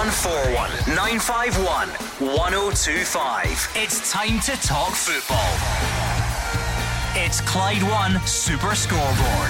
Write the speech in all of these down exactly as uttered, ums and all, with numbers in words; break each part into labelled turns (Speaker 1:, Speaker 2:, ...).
Speaker 1: one four one, nine five one, one oh two five. It's time to talk football. It's Clyde One Super Scoreboard.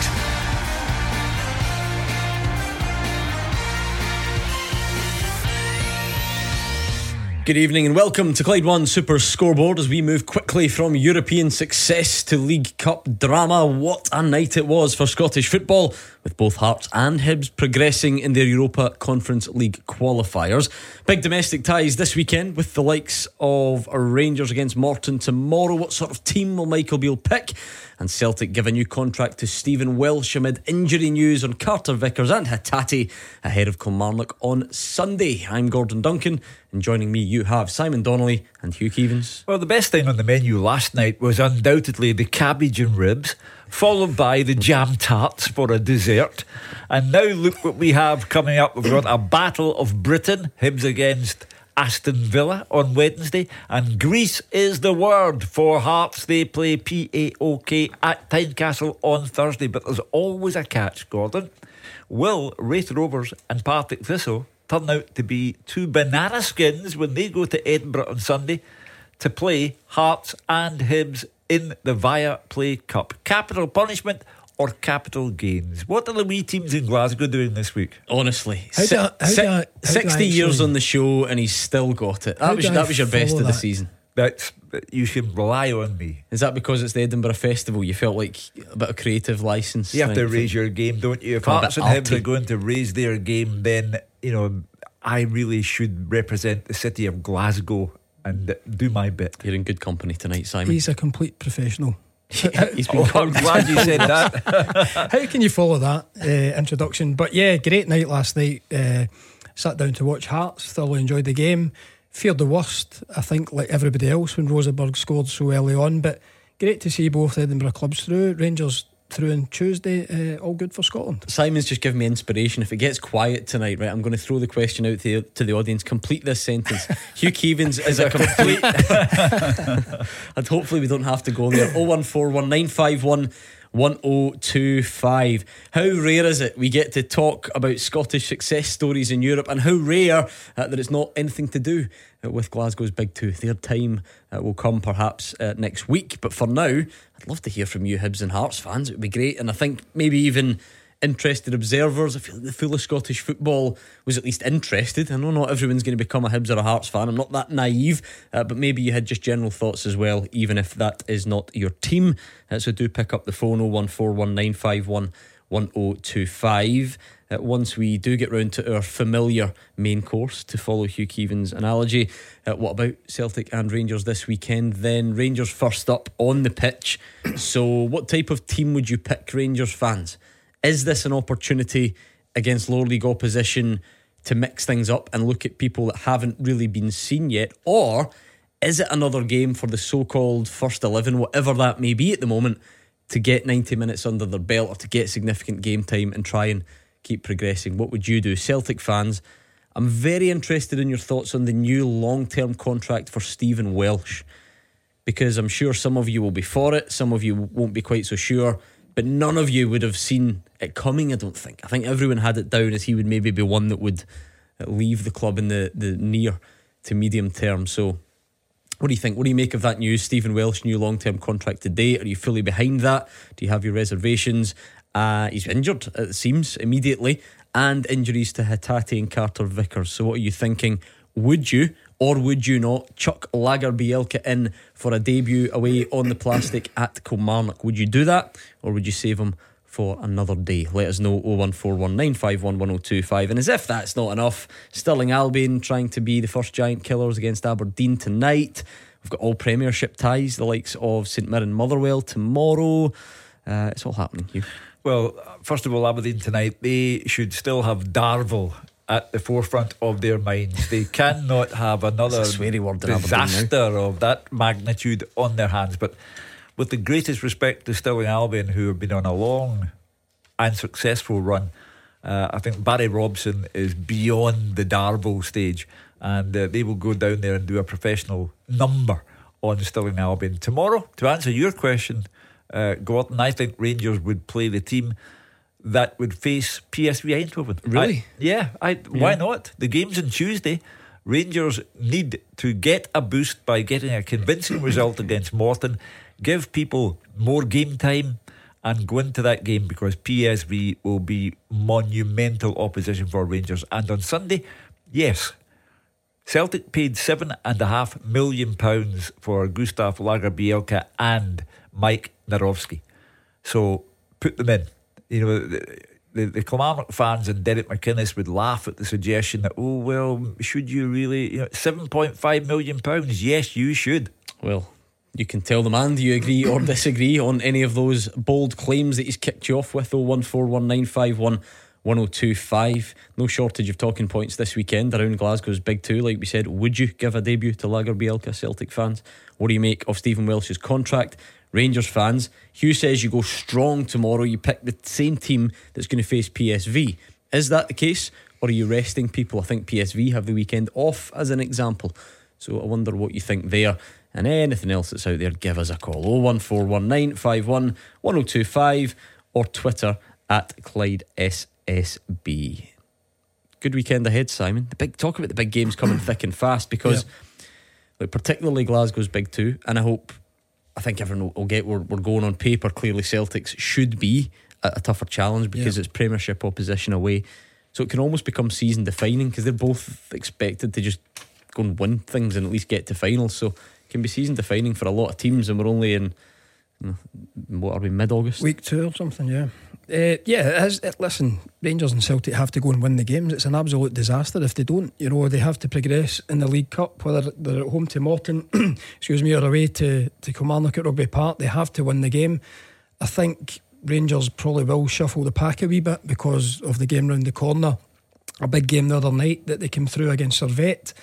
Speaker 2: Good evening and welcome to Clyde One Super Scoreboard as we move quickly from European success to League Cup drama. What a night it was for Scottish football, with both Hearts and Hibs progressing in their Europa Conference League qualifiers. Big domestic ties this weekend with the likes of Rangers against Morton tomorrow. What sort of team will Michael Beale pick? And Celtic give a new contract to Stephen Welsh amid injury news on Carter Vickers and Hatate ahead of Kilmarnock on Sunday. I'm Gordon Duncan, and joining me you have Simon Donnelly and Hugh Keevins.
Speaker 3: Well, the best thing on the menu last night was undoubtedly the cabbage and ribs, followed by the jam tarts for a dessert. And now look what we have coming up. We've got a Battle of Britain, Hibs against Aston Villa on Wednesday, and Greece is the word for Hearts. They play P A O K at Tynecastle on Thursday. But there's always a catch, Gordon. Will Wraith Rovers and Partick Thistle turn out to be two banana skins when they go to Edinburgh on Sunday to play Hearts and Hibs in the Via Play Cup? Capital punishment or capital gains? What are the wee teams in Glasgow doing this week?
Speaker 2: Honestly,
Speaker 4: how do I, how
Speaker 2: si-
Speaker 4: do I, how
Speaker 2: sixty
Speaker 4: do I actually,
Speaker 2: years on the show and he's still got it. That was that was your best of the
Speaker 4: that?
Speaker 2: season.
Speaker 3: That's, you can rely on me.
Speaker 2: Is that because it's the Edinburgh Festival? You felt like a bit of creative license.
Speaker 3: You have to raise your game, don't you? If Hearts and Hibs are going to raise their game, then, you know, I really should represent the city of Glasgow and do my bit.
Speaker 2: You're in good company tonight, Simon.
Speaker 4: He's a complete professional.
Speaker 2: He's been
Speaker 3: oh, I'm glad you said that.
Speaker 4: How can you follow that uh, introduction? But yeah, great night last night. uh, Sat down to watch Hearts, thoroughly enjoyed the game. Feared the worst, I think, like everybody else, when Rosenborg scored so early on. But great to see both Edinburgh clubs through. Rangers through on Tuesday, uh, all good for Scotland.
Speaker 2: Simon's just given me inspiration. If it gets quiet tonight, right, I'm going to throw the question out to, to the audience. Complete this sentence. Hugh Keevins is a complete and hopefully we don't have to go there. oh one four one, nine five one, one oh two five. How rare is it we get to talk about Scottish success stories in Europe, and how rare uh, that it's not anything to do uh, with Glasgow's Big Two. Their time uh, will come perhaps uh, next week, but for now I'd love to hear from you Hibs and Hearts fans. It would be great, and I think maybe even interested observers. I feel like the full of Scottish football was at least interested. I know not everyone's going to become a Hibs or a Hearts fan. I'm not that naive, uh, but maybe you had just general thoughts as well, even if that is not your team. Uh, so do pick up the phone oh one four one, nine five one, one oh two five. Uh, once we do get round to our familiar main course, to follow Hugh Keevins' analogy, uh, what about Celtic and Rangers this weekend? Then Rangers first up on the pitch. So what type of team would you pick, Rangers fans? Is this an opportunity against lower league opposition to mix things up and look at people that haven't really been seen yet? Or is it another game for the so-called first eleven, whatever that may be at the moment, to get ninety minutes under their belt or to get significant game time and try and keep progressing? What would you do? Celtic fans, I'm very interested in your thoughts on the new long-term contract for Stephen Welsh, because I'm sure some of you will be for it, some of you won't be quite so sure. But none of you would have seen it coming, I don't think. I think everyone had it down as he would maybe be one that would leave the club in the, the near to medium term. So what do you think? What do you make of that news? Stephen Welsh, new long-term contract today. Are you fully behind that? Do you have your reservations? Uh, he's injured, it seems, immediately. And injuries to Hatate and Carter Vickers. So what are you thinking? Would you or would you not chuck Lager Bielka in for a debut away on the plastic at Kilmarnock? Would you do that, or would you save him for another day? Let us know. oh one four one, nine five one, one oh two five. And as if that's not enough, Stirling Albion trying to be the first giant killers against Aberdeen tonight. We've got all Premiership ties, the likes of St Mirren Motherwell tomorrow. Uh, it's all happening, Hugh.
Speaker 3: Well, first of all, Aberdeen tonight, they should still have Darvel at the forefront of their minds. They cannot have another disaster of that magnitude on their hands. But with the greatest respect to Stirling Albion, who have been on a long and successful run, uh, I think Barry Robson is beyond the Darvel stage, and uh, they will go down there and do a professional number on Stirling Albion tomorrow. To answer your question, uh, Gordon, I think Rangers would play the team that would face P S V Eindhoven.
Speaker 2: Really?
Speaker 3: I, yeah, I, why not? The game's on Tuesday. Rangers need to get a boost by getting a convincing result against Morton, give people more game time, and go into that game, because P S V will be monumental opposition for Rangers. And on Sunday, yes, Celtic paid seven and a half million pounds for Gustav Lagerbielke and Mike Narovski. So put them in. You know, the, the, the Kilmarnock fans and Derek McInnes would laugh at the suggestion that, oh, well, should you really, you know, seven point five million pounds? Yes, you should.
Speaker 2: Well, you can tell the man, do you agree or disagree on any of those bold claims that he's kicked you off with? oh one four one nine five one one oh two five. No shortage of talking points this weekend around Glasgow's Big Two. Like we said, would you give a debut to Lagerbielke, Celtic fans? What do you make of Stephen Welsh's contract? Rangers fans, Hugh says you go strong tomorrow. You pick the same team that's going to face P S V. Is that the case, or are you resting people? I think P S V have the weekend off as an example, so I wonder what you think there. And anything else that's out there, give us a call. oh one four one nine five one one oh two five or Twitter at Clyde S S B. Good weekend ahead, Simon. The big talk about the big games coming thick and fast, because yeah. like, particularly Glasgow's Big Two, and I hope, I think everyone will, will get where we're going on paper. Clearly Celtics should be a, a tougher challenge, because yeah. it's Premiership opposition away, so it can almost become season defining, because they're both expected to just go and win things and at least get to finals. So can be season defining for a lot of teams, and we're only in, you know, what are we, mid-August?
Speaker 4: Week two or something, yeah. Uh, yeah, it is. It, listen, Rangers and Celtic have to go and win the games. It's an absolute disaster if they don't. You know, they have to progress in the League Cup, whether they're at home to Morton, excuse me, or away to, to Kilmarnock at Rugby Park. They have to win the game. I think Rangers probably will shuffle the pack a wee bit because of the game round the corner. A big game the other night that they came through against Servette.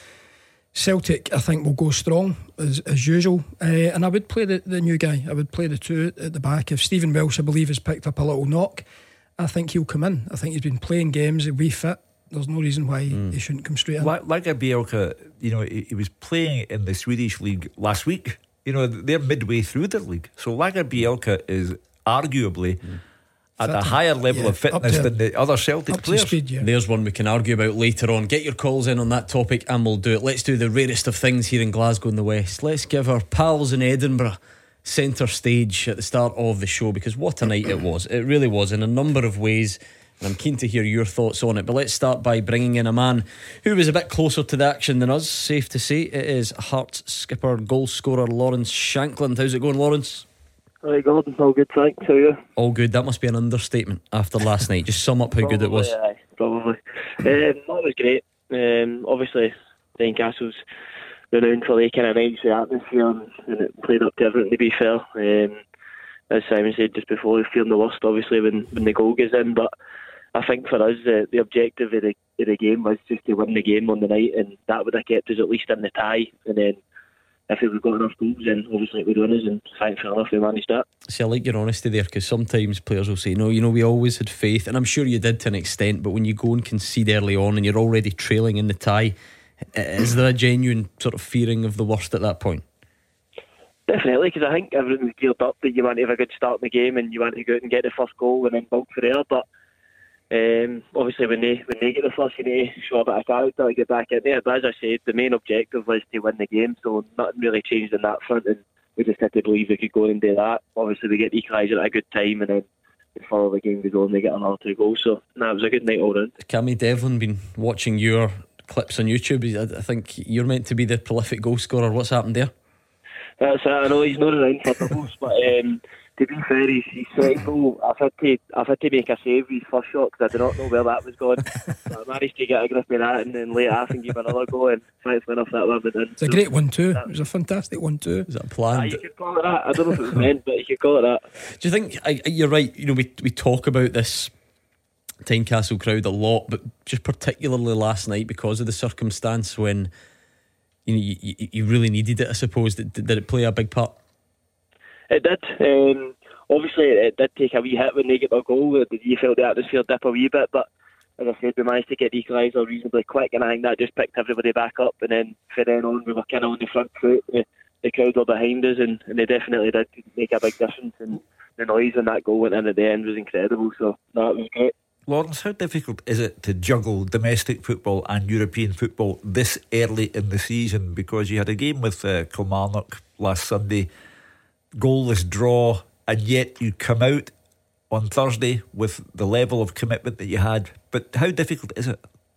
Speaker 4: Celtic, I think, will go strong as, as usual, uh, and I would play the, the new guy. I would play the two at the back. If Stephen Welsh, I believe, has picked up a little knock, I think he'll come in. I think he's been playing games, he'll be fit. There's no reason why mm. he shouldn't come straight in.
Speaker 3: Lagerbielke, you know, he, he was playing in the Swedish league last week. You know, they're midway through their league, so Lagerbielke is arguably mm. at Fit a higher level
Speaker 4: yeah,
Speaker 3: of fitness than the other Celtic players.
Speaker 4: Speed, yeah.
Speaker 2: There's one we can argue about later on. Get your calls in on that topic and we'll do it. Let's do the rarest of things here in Glasgow in the West. Let's give our pals in Edinburgh centre stage at the start of the show, because what a night it was. It really was, in a number of ways, and I'm keen to hear your thoughts on it. But let's start by bringing in a man who was a bit closer to the action than us. Safe to say it is Hearts skipper, goal scorer Lawrence Shankland. How's it going, Lawrence?
Speaker 5: Hi Gordon, all good, thanks. How are you?
Speaker 2: All good. That must be an understatement after last night. Just sum up how
Speaker 5: probably,
Speaker 2: good it was.
Speaker 5: Aye, probably. um, that was great. Um, obviously, Tynecastle's renowned for the kind of nice atmosphere, and, and it played up to everything, to be fair. Um, as Simon said just before, we're feeling the worst, obviously, when, when the goal goes in. But I think for us, the, the objective of the, of the game was just to win the game on the night, and that would have kept us at least in the tie. And then if we've got enough goals, then obviously it would win us, and thankfully enough we managed that.
Speaker 2: See, I like your honesty there, because sometimes players will say, no, you know, we always had faith, and I'm sure you did to an extent, but when you go and concede early on and you're already trailing in the tie, is there a genuine sort of fearing of the worst at that point?
Speaker 5: Definitely, because I think everything was geared up that you want to have a good start in the game and you want to go out and get the first goal and then build for there. But um, obviously when they when they get the first, you need to show a bit of character to get back in there. But as I said, the main objective was to win the game, so nothing really changed on that front, and we just had to believe we could go and do that. Obviously we get the equaliser at a good time, and then before the game goes on they get another two goals. So no, it was a good night all round.
Speaker 2: Cammy Devlin been watching your clips on YouTube. I think you're meant to be the prolific goal scorer. What's happened there?
Speaker 5: That's it. I know he's not around for doubles, but um, to be fair, he's, he's second goal. I've had to I've had to make a save with his first shot because I did not know where that was going. But I managed to get a grip of that, and then late half and give another goal, and thankfully enough that one went in.
Speaker 4: It's a great one too. It was a fantastic one too.
Speaker 2: Is that planned?
Speaker 5: Ah, you could call it that. I don't know if it was meant, but you could call it that.
Speaker 2: Do you think I, you're right? You know, we we talk about this Tynecastle crowd a lot, but just particularly last night because of the circumstance when you know you, you, you really needed it. I suppose did, did it play a big part?
Speaker 5: It did. Um, obviously, it did take a wee hit when they get their goal. You felt the atmosphere dip a wee bit, but as I said, we managed to get the equaliser reasonably quick, and I think that just picked everybody back up. And then from then on, we were kind of on the front foot. The, the crowd were behind us, and, and they definitely did make a big difference. And the noise when that goal went in at the end was incredible. So that was great.
Speaker 3: Lawrence, how difficult is it to juggle domestic football and European football this early in the season? Because you had a game with uh, Kilmarnock last Sunday, goalless draw, and yet you come out on Thursday with the level of commitment that you had. But how difficult is it?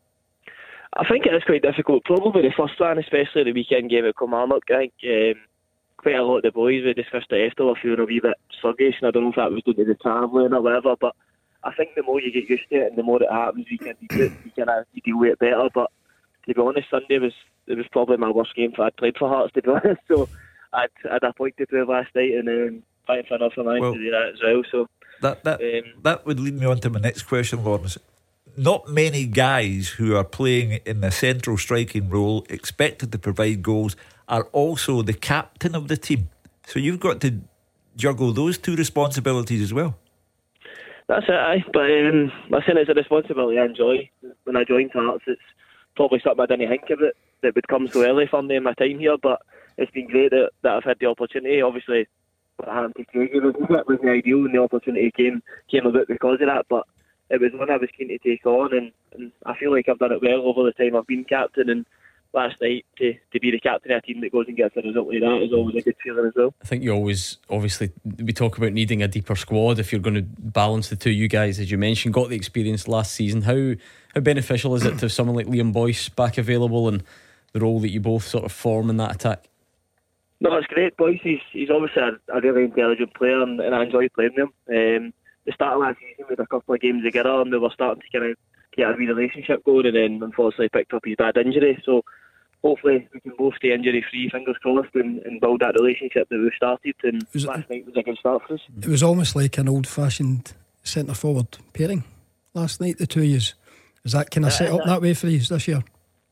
Speaker 5: I think it is quite difficult. Probably the first one, especially the weekend game at Kilmarnock. I think um, quite a lot of the boys, we discussed it after, were feeling a wee bit sluggish, and I don't know if that was due to the travelling or whatever, but I think the more you get used to it and the more it happens, you can, you, you can uh, you deal with it better. But to be honest, Sunday was it was probably my worst game I'd played for Hearts, to be honest. So I'd had a point to prove last night, and um, fighting for nothing I well, to do that as well. So
Speaker 3: that that um, that would lead me on to my next question, Lawrence. Not many guys who are playing in the central striking role, expected to provide goals, are also the captain of the team. So you've got to juggle those two responsibilities as well.
Speaker 5: That's it, aye. But um, listen, it's a responsibility I enjoy. When I joined Hearts, it's probably something I didn't think of it that would come so early for me in my time here. But it's been great that, that I've had the opportunity. Obviously, what happened to Craig was wasn't ideal, and the opportunity came came about because of that. But it was one I was keen to take on, and, and I feel like I've done it well over the time I've been captain. And last night to, to be the captain of a team that goes and gets a result like that is always a good feeling as well.
Speaker 2: I think you always, obviously, we talk about needing a deeper squad if you're going to balance the two. You guys, as you mentioned, got the experience last season. How how beneficial is it to have someone like Liam Boyce back available and the role that you both sort of form in that attack?
Speaker 5: No, it's great. Boyce, he's, he's obviously a, a really intelligent player, and, and I enjoy playing with him. Um, the start of last season, we had a couple of games together, and we were starting to kind of get a wee relationship going, and then unfortunately picked up his bad injury. So hopefully we can both stay injury free, fingers crossed, and, and build that relationship that we've started. And was last it, night was a good start for us.
Speaker 4: It was almost like an old fashioned centre forward pairing last night, the two of yous. Is that kind of set up that way for you this year?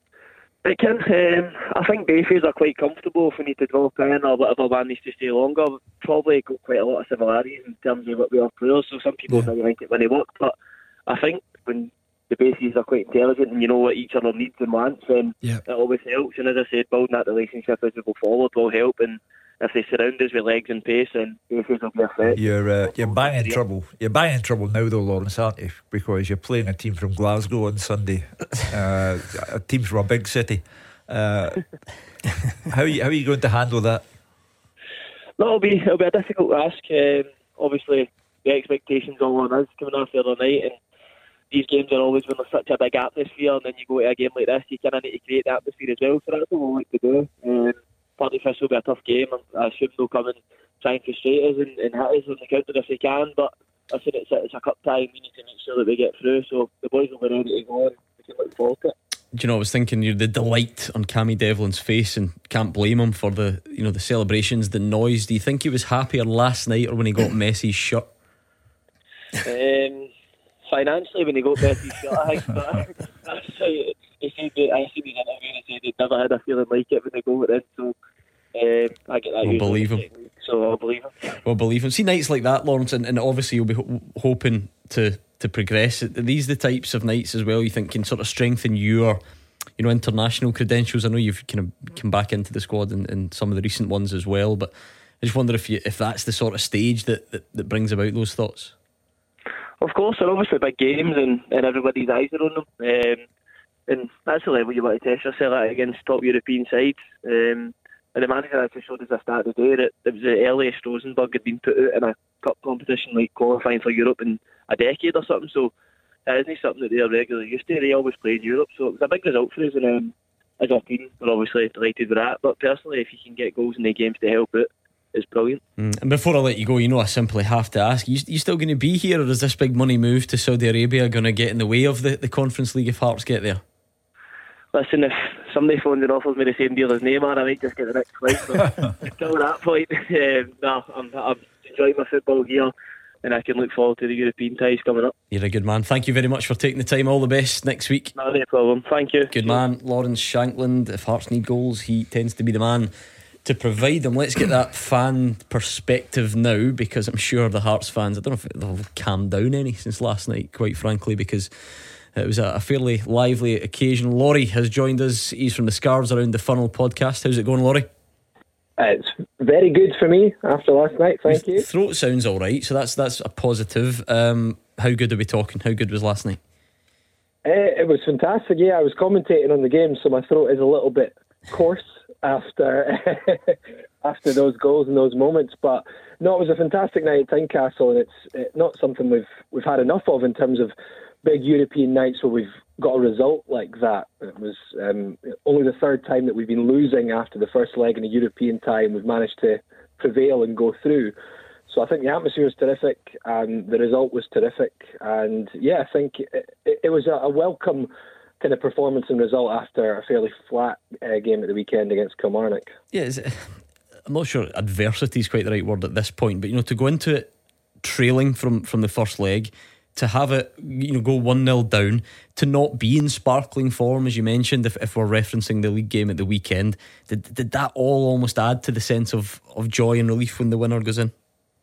Speaker 5: It can. Um, I think Bayface are quite comfortable if we need to drop in or whatever one needs to stay longer. We've probably got quite a lot of similarities in terms of what we are players, so some people yeah. think it when they work, but I think when the bases are quite intelligent and you know what each other needs and wants, then yeah. it always helps. And as I said, building that relationship as we go forward will help, and if they surround us with legs and pace, then bases will be a threat.
Speaker 3: You're uh, you're buying in trouble. You're buying in trouble now, though, Lawrence, aren't you? Because you're playing a team from Glasgow on Sunday, uh, a team from a big city. Uh, how are you, how are you going to handle that?
Speaker 5: No, it'll be it'll be a difficult ask. Um, obviously, the expectations all on us coming off the other night, and these games are always when there's such a big atmosphere, and then you go to a game like this, you kind of need to create the atmosphere as well. So that's what we like to do. Um, Partly for will be a tough game, and I assume they'll come and try and frustrate us and, and hit us on the counter if they can. But I said it's a, it's a cup time. We need to make sure that we get through. So the boys will be ready to go, and we can look forward to it.
Speaker 2: Do you know, I was thinking, you know, the delight on Cammy Devlin's face, and can't blame him for the, you know, the celebrations, the noise. Do you think he was happier last night or when he got Messi's shirt?
Speaker 5: Um, financially, when he got Messi's shirt, I think. But that's right. He said that, I seen his interview and he said he'd never had a feeling like it when they go with it. So um, I get that.
Speaker 2: We'll believe him.
Speaker 5: So I'll believe him.
Speaker 2: We'll believe him. See nights like that, Lawrence, and, and obviously you'll be ho- hoping to to progress. Are these the types of nights as well you think can sort of strengthen your, you know, international credentials? I know you've kind of come back into the squad in, in some of the recent ones as well, but I just wonder if you if that's the sort of stage that, that, that brings about those thoughts.
Speaker 5: Of course, they're obviously big games, and, and everybody's eyes are on them. Um, and that's the level you want to test yourself at against top European sides. Um, and the manager actually showed us a start today that it was the earliest Rosenborg had been put out in a cup competition like qualifying for Europe in a decade or something. So it isn't something that they're regularly used to. They always play in Europe, so it was a big result for us. And um, as a team, we're obviously delighted with that. But personally, if you can get goals in the games to help it, it's brilliant. Mm.
Speaker 2: And before I let you go, you know, I simply have to ask, you, you still going to be here, or is this big money move to Saudi Arabia going to get in the way of the, the Conference League if Hearts get there?
Speaker 5: Listen, if somebody phones and offers me the same deal as Neymar, I might just get the next flight. But until that point, um, no, I'm, I'm enjoying my football here, and I can look forward to the European ties coming up.
Speaker 2: You're a good man. Thank you very much for taking the time. All the best next week.
Speaker 5: No, no problem. Thank you.
Speaker 2: Good man, Lawrence Shankland. If Hearts need goals, he tends to be the man to provide them. Let's get that fan perspective now, because I'm sure the Hearts fans, I don't know if they'll calm down any since last night, quite frankly, because it was a fairly lively occasion. Laurie has joined us. He's from the Scarves Around the Funnel podcast. How's it going, Laurie?
Speaker 6: It's very good for me after last night, thank
Speaker 2: Your
Speaker 6: you.
Speaker 2: Throat sounds all right, so that's that's a positive. Um, how good are we talking? How good was last night?
Speaker 6: Uh, it was fantastic, yeah. I was commentating on the game, so my throat is a little bit coarse after after those goals and those moments. But no, it was a fantastic night at Tynecastle, and it's uh, not something we've we've had enough of in terms of big European nights where we've got a result like that. It was um, only the third time that we've been losing after the first leg in a European tie, and we've managed to prevail and go through. So I think the atmosphere was terrific, and the result was terrific. And yeah, I think it, it was a, a welcome kind of performance and result after a fairly flat uh, game at the weekend against Kilmarnock.
Speaker 2: Yeah, is it, I'm not sure adversity is quite the right word at this point, but you know, to go into it trailing from, from the first leg, to have it, you know, go one nil down, to not be in sparkling form, as you mentioned, if, if we're referencing the league game at the weekend, did, did that all almost add to the sense of, of joy and relief when the winner goes in?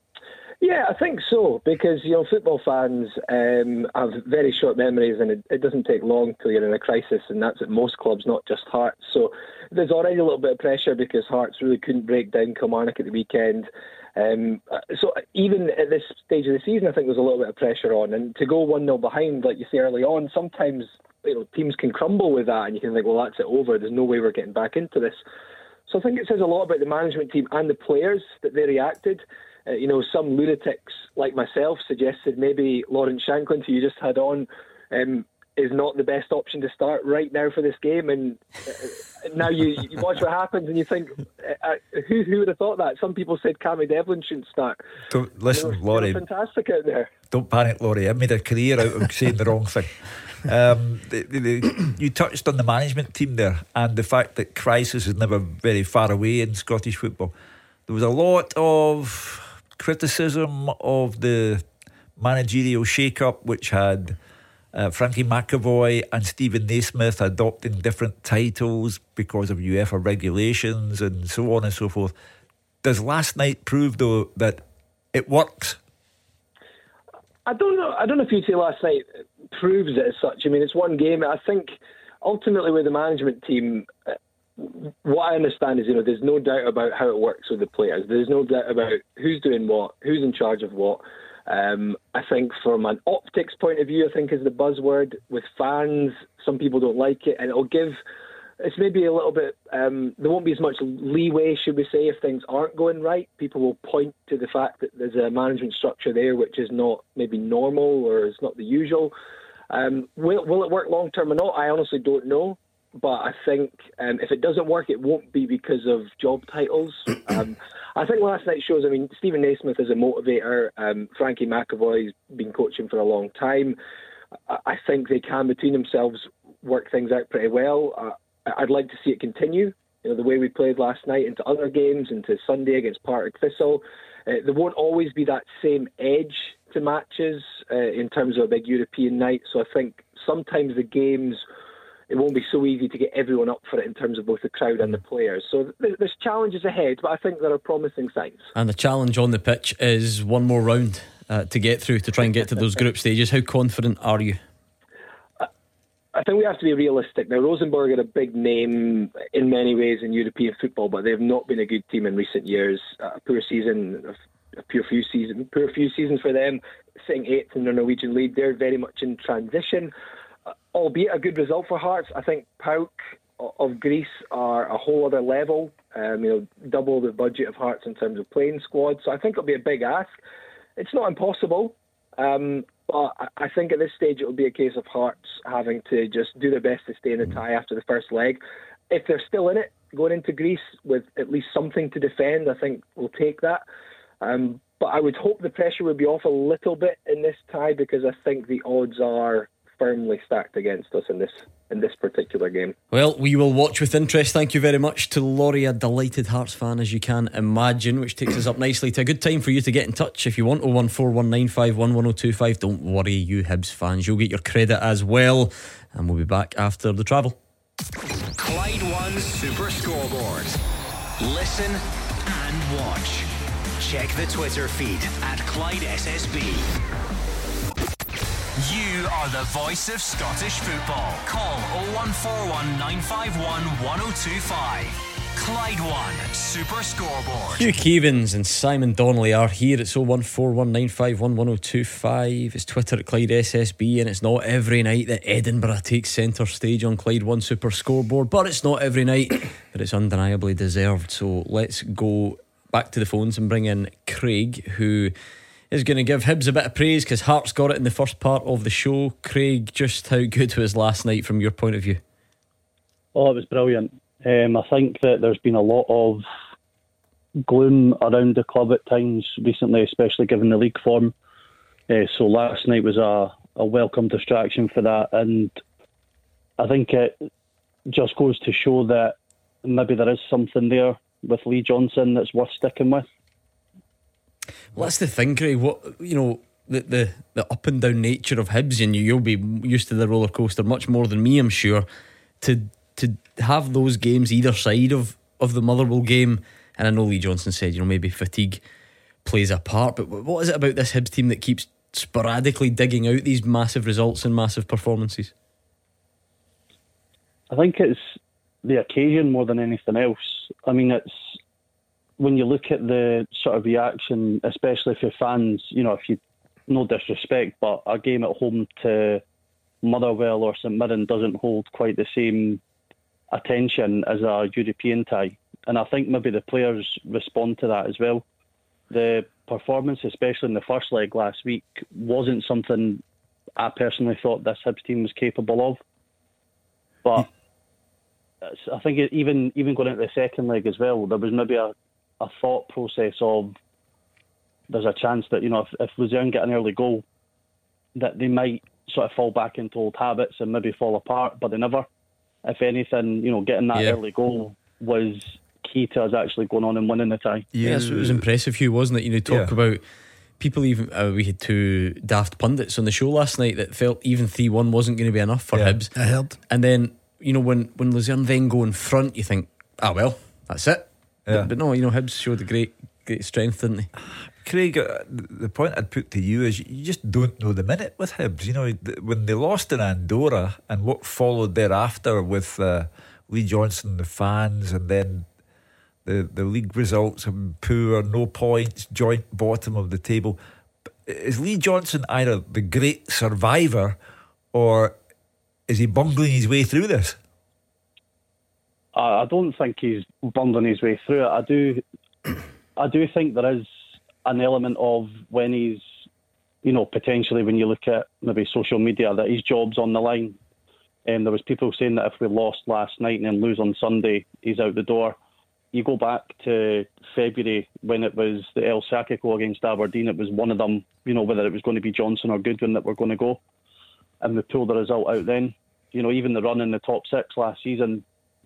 Speaker 6: Yeah, I think so, because, you know, football fans um, have very short memories, and it, it doesn't take long till you're in a crisis, and that's at most clubs, not just Hearts. So there's already a little bit of pressure because Hearts really couldn't break down Kilmarnock at the weekend. Um, so even at this stage of the season, I think there's a little bit of pressure on, and to go one nil behind, like you say early on, sometimes, you know, teams can crumble with that, and you can think, well, that's it over, there's no way we're getting back into this. So I think it says a lot about the management team and the players that they reacted. Uh, you know, some lunatics like myself suggested maybe Lawrence Shankland, who you just had on, um, is not the best option to start right now for this game. And uh, now you, you watch what happens and you think, uh, who, who would have thought that? Some people said Cammy Devlin shouldn't start.
Speaker 3: Don't listen,
Speaker 6: they were,
Speaker 3: Laurie.
Speaker 6: they were fantastic out there.
Speaker 3: Don't panic, Laurie. I made a career out of saying the wrong thing. Um, the, the, the, you touched on the management team there, and the fact that crisis is never very far away in Scottish football. There was a lot of criticism of the managerial shake-up, which had uh, Frankie McAvoy and Stephen Naismith adopting different titles because of UEFA regulations and so on and so forth. Does last night prove, though, that it works?
Speaker 6: I don't know. I don't know if you'd say last night proves it as such. I mean, it's one game. I think ultimately with the management team, uh, what I understand is, you know, there's no doubt about how it works with the players. There's no doubt about who's doing what, who's in charge of what. Um, I think from an optics point of view, I think is the buzzword. With fans, some people don't like it, and it'll give. It's maybe a little bit. Um, there won't be as much leeway, should we say, if things aren't going right. People will point to the fact that there's a management structure there which is not maybe normal or is not the usual. Um, will, will it work long term or not? I honestly don't know. But I think um, if it doesn't work, it won't be because of job titles. Um, I think last night shows, I mean, Stephen Naismith is a motivator. Um, Frankie McAvoy's been coaching for a long time. I, I think they can, between themselves, work things out pretty well. Uh, I'd like to see it continue. You know, the way we played last night into other games, into Sunday against Partick Thistle. Uh, there won't always be that same edge to matches uh, in terms of a big European night. So I think sometimes the games, it won't be so easy to get everyone up for it in terms of both the crowd and the players. So there's challenges ahead, but I think there are promising signs.
Speaker 2: And the challenge on the pitch is one more round uh, to get through, to try and get to those group stages. How confident are you?
Speaker 6: I think we have to be realistic. Now, Rosenborg are a big name in many ways in European football, but they've not been a good team in recent years. Uh, a poor season, a poor few season, poor few seasons for them, sitting eighth in the Norwegian league. They're very much in transition. Albeit a good result for Hearts. I think Pauk of Greece are a whole other level. Um, you know, double the budget of Hearts in terms of playing squad. So I think it'll be a big ask. It's not impossible, um, but I think at this stage it'll be a case of Hearts having to just do their best to stay in the tie after the first leg. If they're still in it, going into Greece with at least something to defend, I think we'll take that. Um, but I would hope the pressure would be off a little bit in this tie, because I think the odds are firmly stacked against us in this in this particular game.
Speaker 2: Well, we will watch with interest. Thank you very much to Laurie, a delighted Hearts fan as you can imagine, which takes us up nicely to a good time for you to get in touch if you want. oh one four one nine five one one oh two five. Don't worry, you Hibs fans, you'll get your credit as well, and we'll be back after the travel.
Speaker 1: Clyde One Super Scoreboard. Listen and watch. Check the Twitter feed at Clyde S S B. You are the voice of Scottish football. Call oh one four one nine five one one oh two five. Clyde One Super Scoreboard.
Speaker 2: Hugh Keevins and Simon Donnelly are here. It's oh one four one nine five one one oh two five. It's Twitter at Clyde S S B, and it's not every night that Edinburgh takes centre stage on Clyde One Super Scoreboard, but it's not every night that it's undeniably deserved. So let's go back to the phones and bring in Craig, who is going to give Hibs a bit of praise because Hearts got it in the first part of the show. Craig, just how good was last night from your point of view?
Speaker 7: Oh, it was brilliant. Um, I think that there's been a lot of gloom around the club at times recently, especially given the league form. Uh, so last night was a, a welcome distraction for that, and I think it just goes to show that maybe there is something there with Lee Johnson that's worth sticking with.
Speaker 2: Well, that's the thing, Craig. What you know, the the, the up and down nature of Hibs, and you, you'll be used to the roller coaster much more than me, I'm sure. To to have those games either side of, of the Motherwell game, and I know Lee Johnson said, you know, maybe fatigue plays a part, but what is it about this Hibs team that keeps sporadically digging out these massive results and massive performances?
Speaker 7: I think it's the occasion more than anything else. I mean, it's when you look at the sort of reaction, especially for fans, you know, if you, no disrespect, but a game at home to Motherwell or St Mirren doesn't hold quite the same attention as a European tie, and I think maybe the players respond to that as well. The performance, especially in the first leg last week, wasn't something I personally thought this Hibs team was capable of, but I think it, even even going into the second leg as well, there was maybe a, a thought process of there's a chance that, you know, if, if Luzern get an early goal, that they might sort of fall back into old habits and maybe fall apart, but they never. If anything, you know, getting that yeah. early goal was key to us actually going on and winning the tie.
Speaker 2: Yeah, yes, it was impressive, Hugh, wasn't it? You know, talk yeah. about people even. Uh, we had two daft pundits on the show last night that felt even three one wasn't going to be enough for yeah. Hibs.
Speaker 4: I heard.
Speaker 2: And then, you know, when when Luzern then go in front, you think, ah, well, that's it. Yeah. But, but no, you know, Hibs showed a great, great strength, didn't they?
Speaker 3: Craig, uh, the point I'd put to you is you just don't know the minute with Hibs. You know, when they lost in Andorra and what followed thereafter with uh, Lee Johnson, the fans, and then the, the league results are poor, no points, joint bottom of the table. Is Lee Johnson either the great survivor or is he bungling his way through this?
Speaker 7: I don't think he's bungling his way through it. I do, I do think there is an element of when he's, you know, potentially when you look at maybe social media, that his job's on the line. And there was people saying that if we lost last night and then lose on Sunday, he's out the door. You go back to February when it was the El Sacico against Aberdeen, it was one of them, you know, whether it was going to be Johnson or Goodwin that were going to go. And we pulled the result out then. You know, even the run in the top six last season,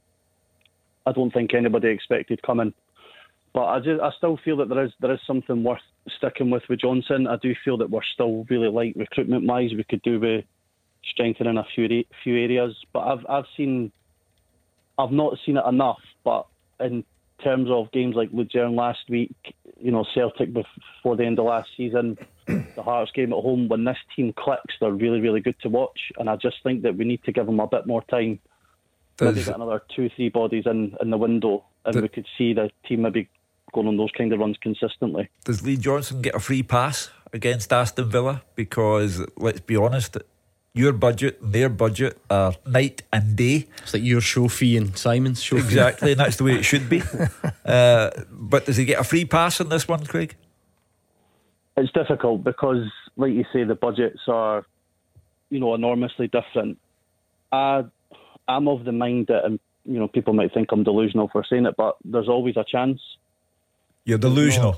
Speaker 7: I don't think anybody expected coming. But I just, I still feel that there is there is something worth sticking with with Johnson. I do feel that we're still really light recruitment wise. We could do with strengthening a few few areas. But I've I've seen, I've not seen it enough. But in terms of games like Luzern last week, you know, Celtic before the end of last season, the Hearts game at home, when this team clicks, they're really really good to watch. And I just think that we need to give them a bit more time. Does, maybe get another two three bodies in in the window, and does, we could see the team maybe going on those kind of runs consistently.
Speaker 3: Does Lee Johnson get a free pass against Aston Villa? Because let's be honest, your budget and their budget are night and day.
Speaker 2: It's like your show fee and Simon's show
Speaker 3: exactly, fee. Exactly, and that's the way it should be. uh, but does he get a free pass on this one, Craig?
Speaker 7: It's difficult because, like you say, the budgets are, you know, enormously different. I, I'm of the mind that, and you know, people might think I'm delusional for saying it, but there's always a chance.
Speaker 3: You're delusional.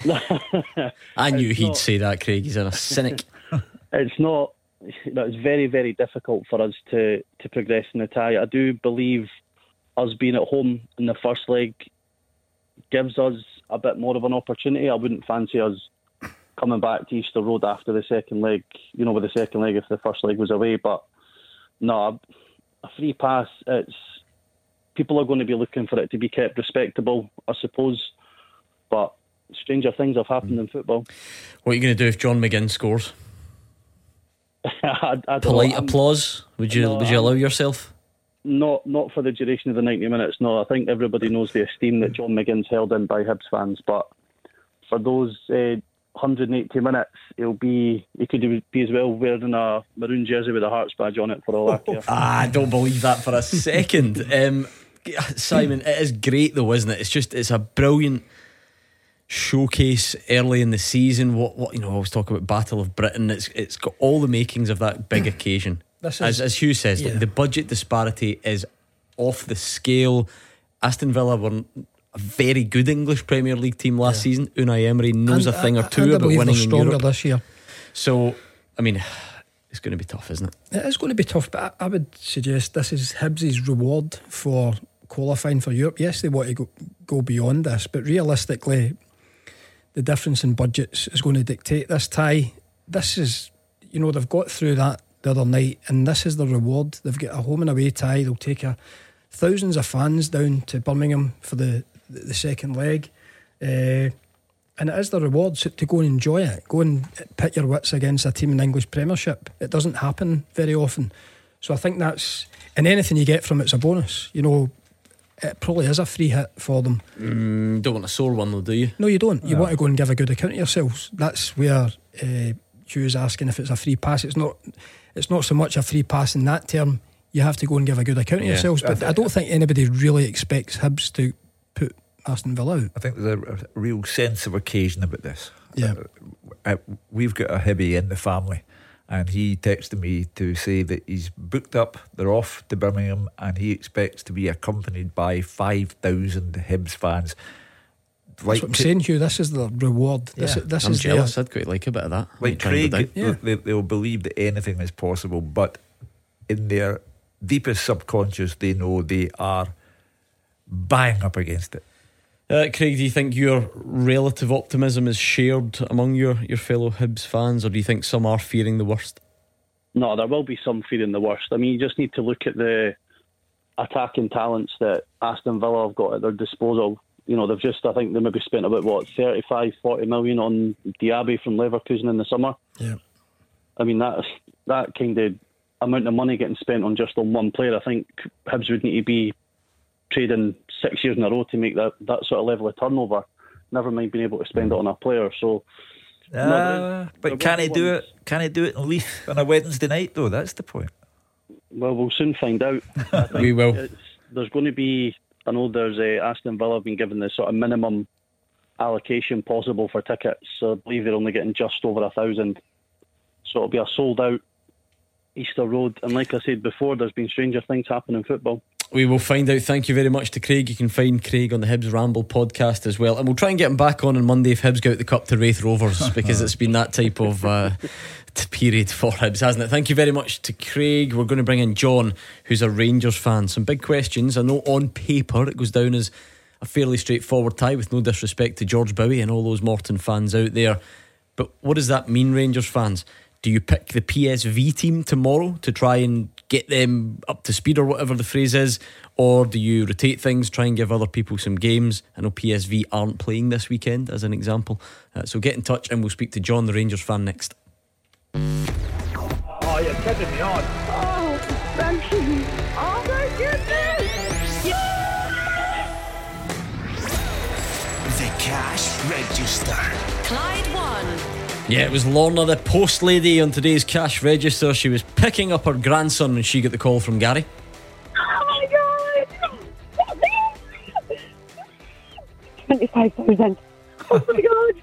Speaker 2: I knew
Speaker 7: it's
Speaker 2: he'd
Speaker 7: not,
Speaker 2: say that, Craig. He's a cynic.
Speaker 7: It's not. It's very, very difficult for us to, to progress in the tie. I do believe us being at home in the first leg gives us a bit more of an opportunity. I wouldn't fancy us coming back to Easter Road after the second leg, you know, with the second leg if the first leg was away. But no, a free pass, it's people are going to be looking for it to be kept respectable, I suppose. But stranger things have happened in football.
Speaker 2: What are you going to do if John McGinn scores?
Speaker 7: I, I
Speaker 2: Polite
Speaker 7: know,
Speaker 2: applause? Would you
Speaker 7: no,
Speaker 2: would you allow yourself?
Speaker 7: not not for the duration of the ninety minutes. No, I think everybody knows the esteem that John McGinn's held in by Hibs fans. But for those uh, one hundred eighty minutes, he'll be he could be as well wearing a maroon jersey with a Hearts badge on it for all I care.
Speaker 2: Ah, I don't believe that for a second. um, Simon, it is great though, isn't it? It's just it's a brilliant showcase early in the season. What what you know, I was talking about Battle of Britain. It's it's got all the makings of that big occasion.
Speaker 4: This is,
Speaker 2: as as Hugh says,
Speaker 4: yeah.
Speaker 2: like, the budget disparity is off the scale. Aston Villa were a very good English Premier League team last yeah. season. Unai Emery knows
Speaker 4: and
Speaker 2: a thing
Speaker 4: I,
Speaker 2: or two
Speaker 4: and I
Speaker 2: about winning
Speaker 4: they're
Speaker 2: in
Speaker 4: stronger
Speaker 2: Europe
Speaker 4: this year.
Speaker 2: So, I mean, it's going to be tough, isn't it?
Speaker 4: It is going to be tough, but I, I would suggest this is Hibs' reward for qualifying for Europe. Yes, they want to go, go beyond this, but realistically, the difference in budgets is going to dictate this tie. This is, you know, they've got through that the other night, and this is the reward. They've got a home and away tie. They'll take a, thousands of fans down to Birmingham for the, the, the second leg, uh, and it is the reward so to go and enjoy it. Go and pit your wits against a team in the English Premiership. It doesn't happen very often, so I think that's, and anything you get from it's a bonus. You know, it probably is a free hit for them.
Speaker 2: Mm, don't want a sore one though, do you?
Speaker 4: No, you don't. You
Speaker 2: no.
Speaker 4: want to go and give a good account of yourselves. That's where uh, Hugh's asking if it's a free pass. It's not. It's not so much a free pass in that term. You have to go and give a good account of
Speaker 3: yeah,
Speaker 4: yourselves. But I, th- I don't think anybody really expects Hibs to put Aston Villa out.
Speaker 3: I think there's a, a real sense of occasion about this.
Speaker 4: Yeah,
Speaker 3: uh, uh, we've got a Hibby in the family, and he texted me to say that he's booked up. They're off to Birmingham, and he expects to be accompanied by five thousand Hibs fans.
Speaker 4: Like, that's what I'm saying, Hugh. This is the reward.
Speaker 2: Yeah,
Speaker 4: this, this
Speaker 2: I'm
Speaker 4: is
Speaker 2: jealous.
Speaker 4: their,
Speaker 2: I'd quite like a bit of that.
Speaker 3: Like Craig,
Speaker 4: yeah.
Speaker 3: they, they'll believe that anything is possible, but in their deepest subconscious, they know they are bang up against it.
Speaker 2: Uh, Craig, do you think your relative optimism is shared among your, your fellow Hibs fans, or do you think some are fearing the worst?
Speaker 7: No, there will be some fearing the worst. I mean, you just need to look at the attacking talents that Aston Villa have got at their disposal. You know, they've just, I think they maybe spent about, what, thirty-five, forty million on Diaby from Leverkusen in the summer.
Speaker 4: Yeah.
Speaker 7: I mean, that, that kind of amount of money getting spent on just on one player, I think Hibs would need to be trading six years in a row to make that, that sort of level of turnover. Never mind being able to spend it on a player. So,
Speaker 3: uh,
Speaker 7: no,
Speaker 3: but can he do it? Can he do it in Leith on a Wednesday night though? That's the point.
Speaker 7: Well, we'll soon find out.
Speaker 2: We will.
Speaker 7: It's, there's going to be. I know there's a Aston Villa have been given the sort of minimum allocation possible for tickets. So I believe they're only getting just over a thousand. So it'll be a sold out Easter Road. And like I said before, there's been stranger things happen in football.
Speaker 2: We will find out. Thank you very much to Craig. You can find Craig on the Hibs Ramble podcast as well, and we'll try and get him back on on Monday if Hibs go out the cup to Wraith Rovers, because it's been that type of uh, t- period for Hibs, hasn't it? Thank you very much to Craig. We're going to bring in John, who's a Rangers fan. Some big questions. I know on paper it goes down as a fairly straightforward tie, with no disrespect to George Bowie and all those Morton fans out there, but what does that mean, Rangers fans? Do you pick the P S V team tomorrow to try and get them up to speed, or whatever the phrase is, or do you rotate things, try and give other people some games? I know P S V aren't playing this weekend, as an example. Uh, so get in touch and we'll speak to John, the Rangers fan, next.
Speaker 8: Oh, you're kidding me on.
Speaker 9: Oh, thank you. Oh my goodness.
Speaker 1: Yeah. The Cash Register.
Speaker 10: Clyde One.
Speaker 2: Yeah, it was Lorna, the post lady, on today's Cash Register. She was picking up her grandson when she got the call from Gary.
Speaker 9: Oh my God! twenty-five thousand. Oh my God!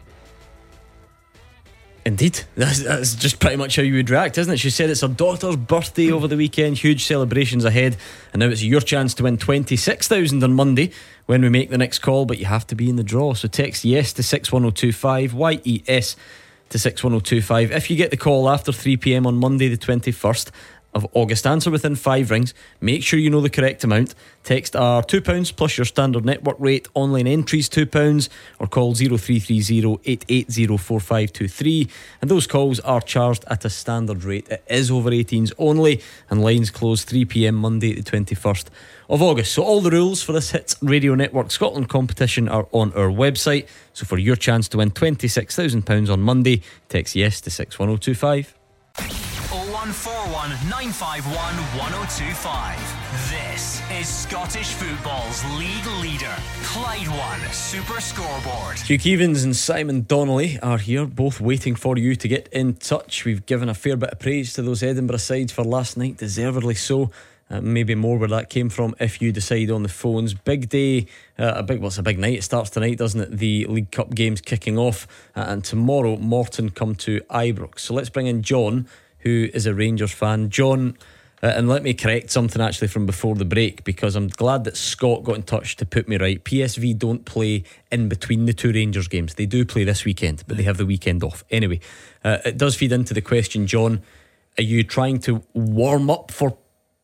Speaker 2: Indeed, that's, that's just pretty much how you would react, isn't it? She said it's her daughter's birthday over the weekend, huge celebrations ahead, and now it's your chance to win twenty-six thousand on Monday when we make the next call, but you have to be in the draw. So text yes to six one oh two five, Y E S to six one oh two five. If you get the call after three p.m. on Monday the twenty-first of August, answer within five rings, make sure you know the correct amount. Text are two pounds plus your standard network rate, online entries two pounds, or call oh three three oh, eight eight oh, four five two three, and those calls are charged at a standard rate. It is over eighteens only, and lines close three p.m. Monday the twenty-first of August. So all the rules for this Hits Radio Network Scotland competition are on our website. So for your chance to win twenty-six thousand pounds on Monday, text yes to six one oh two five.
Speaker 1: oh one one four one, nine five one, one oh two five. This is Scottish football's league leader, Clyde One Super Scoreboard.
Speaker 2: Hugh Keevins and Simon Donnelly are here, both waiting for you to get in touch. We've given a fair bit of praise to those Edinburgh sides for last night, deservedly so. Uh, maybe more where that came from if you decide on the phones. Big day, uh, a big, well, it's a big night. It starts tonight, doesn't it? The League Cup games kicking off, uh, and tomorrow Morton come to Ibrox. So let's bring in John, who is a Rangers fan. John, uh, and let me correct something actually from before the break, because I'm glad that Scott got in touch to put me right. P S V don't play in between the two Rangers games. They do play this weekend, but they have the weekend off. Anyway, uh, it does feed into the question, John. Are you trying to warm up for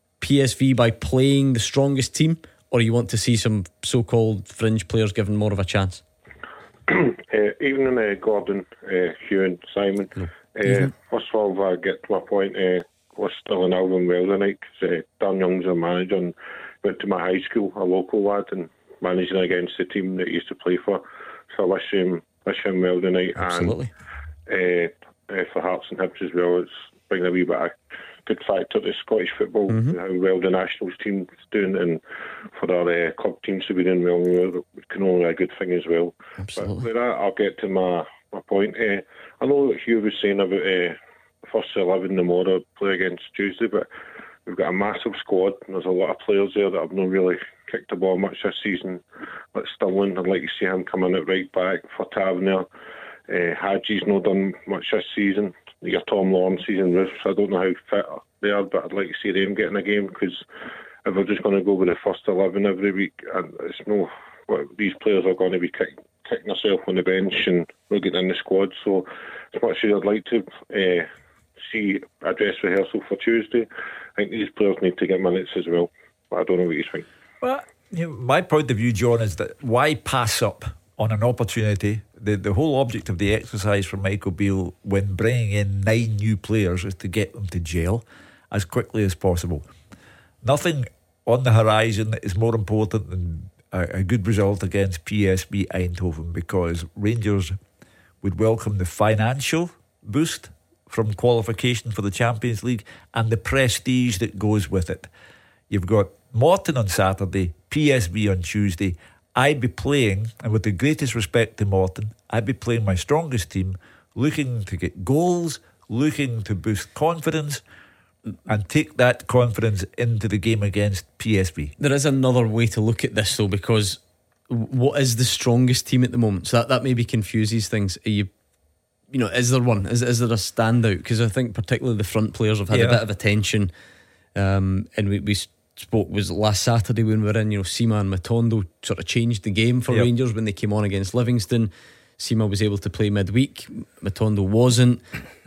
Speaker 2: P S V by playing the strongest team, or you want to see some so-called fringe players given more of a chance?
Speaker 8: uh, evening, uh, Gordon, uh, Hugh and Simon. No. Uh, first of all, I get to my point, uh, we're still in Albion well tonight, because uh, Dan Young's our manager and went to my high school, a local lad, and managing against the team that he used to play for. So I wish him, wish him well tonight.
Speaker 2: Absolutely.
Speaker 8: And uh, uh, for Hearts and Hibs as well, it's bringing a wee bit of good factor to Scottish football, mm-hmm. how well the nationals team's doing, and for our uh, club teams to be doing well, it can only be a good thing as well.
Speaker 2: Absolutely.
Speaker 8: But with that, I'll get to my, my point. Uh, I know what Hugh was saying about uh, first eleven tomorrow play against Tuesday, but we've got a massive squad, and there's a lot of players there that have not really kicked the ball much this season. Like Stirling, I'd like to see him coming out right back. For Tavernier, uh, Hadji's not done much this season. Your Tom Lawrence's and Roofs, I don't know how fit they are, but I'd like to see them getting a game, because if we're just going to go with the first eleven every week, and it's no, well, these players are going to be kick, kicking themselves on the bench and not getting in the squad. So as much as I'd like to uh, see a dress rehearsal for Tuesday, I think these players need to get minutes as well. But I don't know what you think.
Speaker 3: Well, you know, my point of view, John, is that why pass up on an opportunity? The the whole object of the exercise for Michael Beale when bringing in nine new players is to get them to gel as quickly as possible. Nothing on the horizon is more important than a, a good result against P S V Eindhoven, because Rangers would welcome the financial boost from qualification for the Champions League and the prestige that goes with it. You've got Morton on Saturday, P S V on Tuesday. I'd be playing, and with the greatest respect to Morton, I'd be playing my strongest team, looking to get goals, looking to boost confidence and take that confidence into the game against P S V.
Speaker 2: There is another way to look at this though, because what is the strongest team at the moment? So that, that maybe confuses things. Are you, you know, is there one? Is, is there a standout? Because I think particularly the front players have had yeah. a bit of attention, um, and we, we spoke was last Saturday when we were in, you know, Sima and Matondo sort of changed the game for yep. Rangers when they came on against Livingston. Sima was able to play midweek, Matondo wasn't.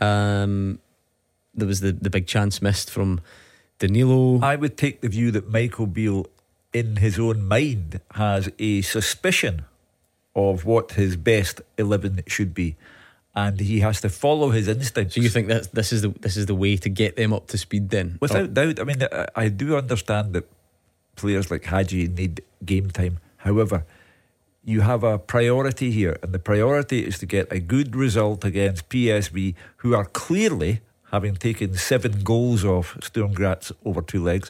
Speaker 2: Um, there was the, the big chance missed from Danilo.
Speaker 3: I would take the view that Michael Beale in his own mind has a suspicion of what his best eleven should be, and he has to follow his instincts.
Speaker 2: So you think that this is the this is the way to get them up to speed then?
Speaker 3: Without oh. doubt. I mean, I, I do understand that players like Hadji need game time. However, you have a priority here, and the priority is to get a good result against P S V, who are clearly, having taken seven goals off Sturm Graz over two legs,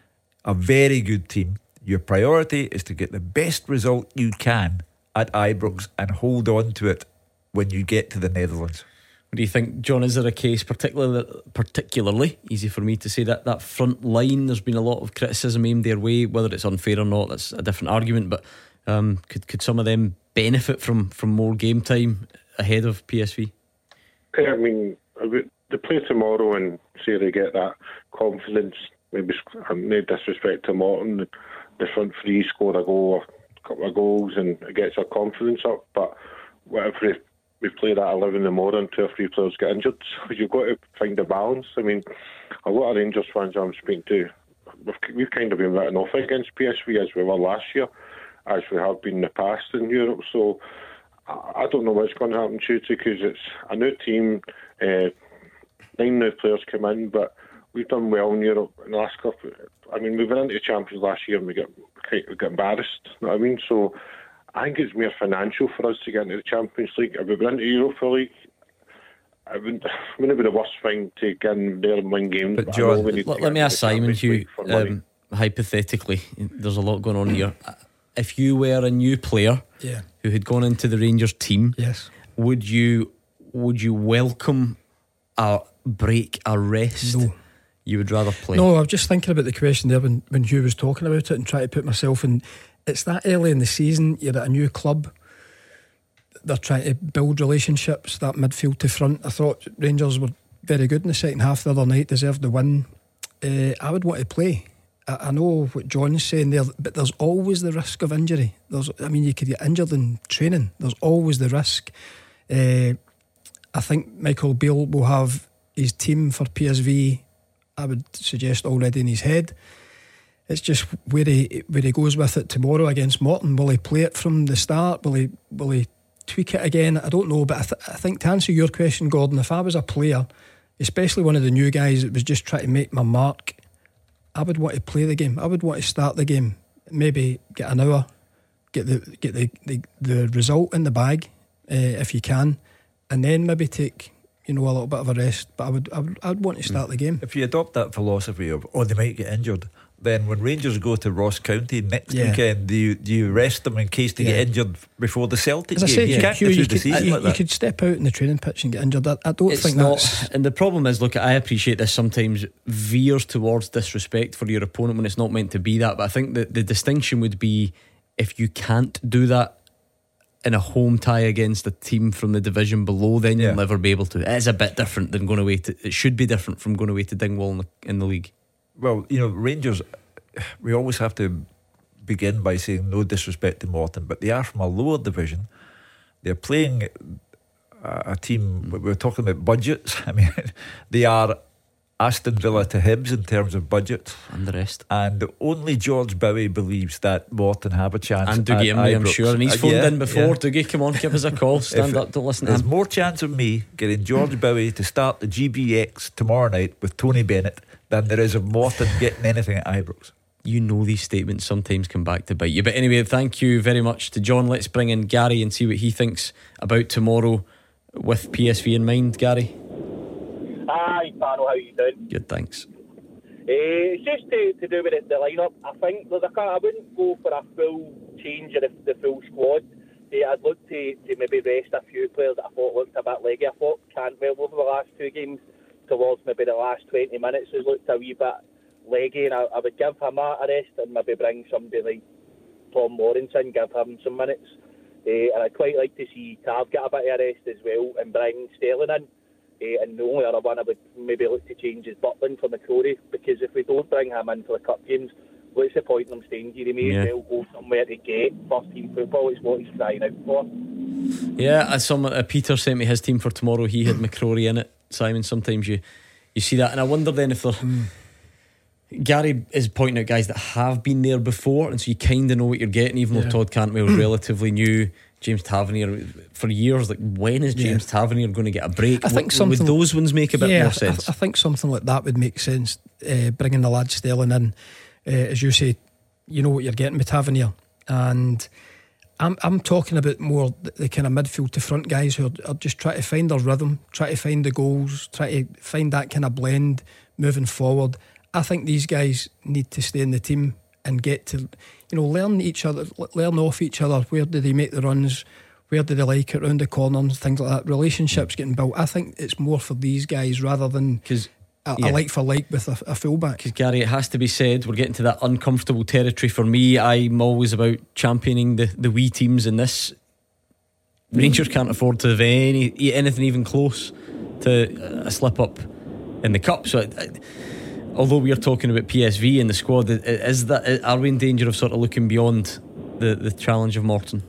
Speaker 3: a very good team. Your priority is to get the best result you can at Ibrox and hold on to it when you get to the Netherlands.
Speaker 2: What do you think, John? Is there a case, particularly, particularly easy for me to say, that that front line, there's been a lot of criticism aimed their way, whether it's unfair or not, that's a different argument, but um, could could some of them benefit from, from more game time ahead of P S V?
Speaker 8: Yeah, I mean, they play tomorrow and say they get that confidence. Maybe no disrespect to Morton, the front three score a goal, a couple of goals, and it gets their confidence up. But what if we, we play that eleven tomorrow and two or three players get injured? So you've got to find a balance. I mean, a lot of Rangers fans I'm speaking to, we've, we've kind of been written off against P S V as we were last year, as we have been in the past in Europe. So I, I don't know what's going to happen Tuesday, because it's a new team. Uh, nine new players come in, but we've done well in Europe in the last couple. I mean, we went into the Champions last year and we got we got embarrassed. You know what I mean? So I think it's more financial for us to get into the Champions League. If we went into the Europa League, it wouldn't, it wouldn't be the worst thing to get in there and win games.
Speaker 3: But
Speaker 8: but
Speaker 3: John,
Speaker 8: let,
Speaker 2: let me ask Simon, Hugh, um, hypothetically, there's a lot going on here. If you were a new player
Speaker 4: yeah.
Speaker 2: who had gone into the Rangers team,
Speaker 4: yes,
Speaker 2: would you would you welcome a break, a rest?
Speaker 4: No.
Speaker 2: You would rather play?
Speaker 4: No, I was just thinking about the question there when, when Hugh was talking about it and trying to put myself in. It's that early in the season, you're at a new club, they're trying to build relationships, that midfield to front. I thought Rangers were very good in the second half the other night, deserved the win. uh, I would want to play. I, I know what John's saying there, but there's always the risk of injury. There's, I mean, you could get injured in training. There's always the risk. uh, I think Michael Beale will have his team for P S V, I would suggest, already in his head. It's just where he where he goes with it tomorrow against Morton. Will he play it from the start? Will he will he tweak it again? I don't know. But I, th- I think to answer your question, Gordon, if I was a player, especially one of the new guys that was just trying to make my mark, I would want to play the game. I would want to start the game. Maybe get an hour, get the get the the, the result in the bag uh, if you can, and then maybe take, you know, a little bit of a rest. But I would I would I'd want to start the game.
Speaker 3: If you adopt that philosophy of, oh, they might get injured, then when Rangers go to Ross County next
Speaker 4: Yeah.
Speaker 3: weekend, do you, do you rest them in case they
Speaker 4: Yeah.
Speaker 3: get injured before the Celtic
Speaker 4: As I
Speaker 3: game?
Speaker 4: said,
Speaker 3: you
Speaker 4: you,
Speaker 3: can't
Speaker 4: Hugh,
Speaker 3: go
Speaker 4: you,
Speaker 3: through the
Speaker 4: could,
Speaker 3: season
Speaker 4: you,
Speaker 3: like
Speaker 4: you
Speaker 3: that.
Speaker 4: could step out in the training pitch and get injured. I, I don't
Speaker 2: It's
Speaker 4: think
Speaker 2: not,
Speaker 4: that's.
Speaker 2: and the problem is, look, I appreciate this sometimes veers towards disrespect for your opponent when it's not meant to be that. But I think that the distinction would be if you can't do that in a home tie against a team from the division below, then you'll
Speaker 3: Yeah.
Speaker 2: never be able to. It is a bit different than going away to. It should be different from going away to Dingwall in the, in the league.
Speaker 3: Well, you know, Rangers, we always have to begin by saying no disrespect to Morton, but they are from a lower division. They're playing a, a team, we were talking about budgets. I mean, they are Aston Villa to Hibs in terms of budget.
Speaker 2: And the rest.
Speaker 3: And only George Bowie believes that Morton have a chance.
Speaker 2: And Dougie
Speaker 3: at
Speaker 2: Imrie, I'm
Speaker 3: Ibrox.
Speaker 2: sure. And he's
Speaker 3: Uh,
Speaker 2: phoned
Speaker 3: yeah,
Speaker 2: in before.
Speaker 3: yeah.
Speaker 2: Dougie, come on, give us a call. Stand
Speaker 3: If
Speaker 2: up to listen to
Speaker 3: There's
Speaker 2: him.
Speaker 3: more chance of me getting George Bowie to start the G B X tomorrow night with Tony Bennett than there is of Morton getting anything at Ibrox.
Speaker 2: You know these statements sometimes come back to bite you. But anyway, thank you very much to John. Let's bring in Gary and see what he thinks about tomorrow with P S V in mind. Gary?
Speaker 10: Hi, Pano, how you doing?
Speaker 2: Good, thanks.
Speaker 10: Uh, it's just to, to do with the, the lineup. I think there's a, I wouldn't go for a full change of the, the full squad. Uh, I'd look to, to maybe rest a few players that I thought looked a bit leggy. I thought Cantwell over the last two games towards maybe the last twenty minutes has looked a wee bit leggy, and I, I would give him a, a rest and maybe bring somebody like Tom Lawrence in, give him some minutes. Uh, and I'd quite like to see Tav get a bit of a rest as well and bring Sterling in. Uh, and the only other one I would maybe look to change is Butland for McCrory, because if we don't bring him in for the cup games, what's the point in him staying here? He may
Speaker 2: Yeah.
Speaker 10: as well go somewhere to get first team football. It's what he's crying out for.
Speaker 2: Yeah, as some uh, Peter sent me his team for tomorrow. He had McCrory in it. Simon, sometimes you you see that, and I wonder then if they're mm. Gary is pointing out guys that have been there before, and so you kind of know what you're getting. Even
Speaker 4: Yeah.
Speaker 2: though Todd Cantwell was relatively new, James Tavernier for years. Like, when is James
Speaker 4: Yeah.
Speaker 2: Tavernier going to get a break?
Speaker 4: I think
Speaker 2: W-
Speaker 4: something
Speaker 2: would those ones make a bit
Speaker 4: yeah,
Speaker 2: more
Speaker 4: I,
Speaker 2: sense?
Speaker 4: I think something like that would make sense. Uh, bringing the lad Sterling in, uh, as you say, you know what you're getting with Tavernier, and I'm I'm talking about more the, the kind of midfield to front guys who are, are just trying to find their rhythm, try to find the goals, try to find that kind of blend moving forward. I think these guys need to stay in the team and get to, you know, learn each other, learn off each other. Where do they make the runs? Where do they like it around the corners? Things like that. Relationships getting built. I think it's more for these guys rather than
Speaker 2: Because
Speaker 4: a,
Speaker 2: yeah.
Speaker 4: a like for like with a, a fullback.
Speaker 2: Because Gary, it has to be said, we're getting to that uncomfortable territory for me. I'm always about championing the, the wee teams in this. Rangers can't afford to have any anything even close to a slip up in the cup. So, I, although we are talking about P S V in the squad, is that are we in danger of sort of looking beyond the, the challenge of Morton?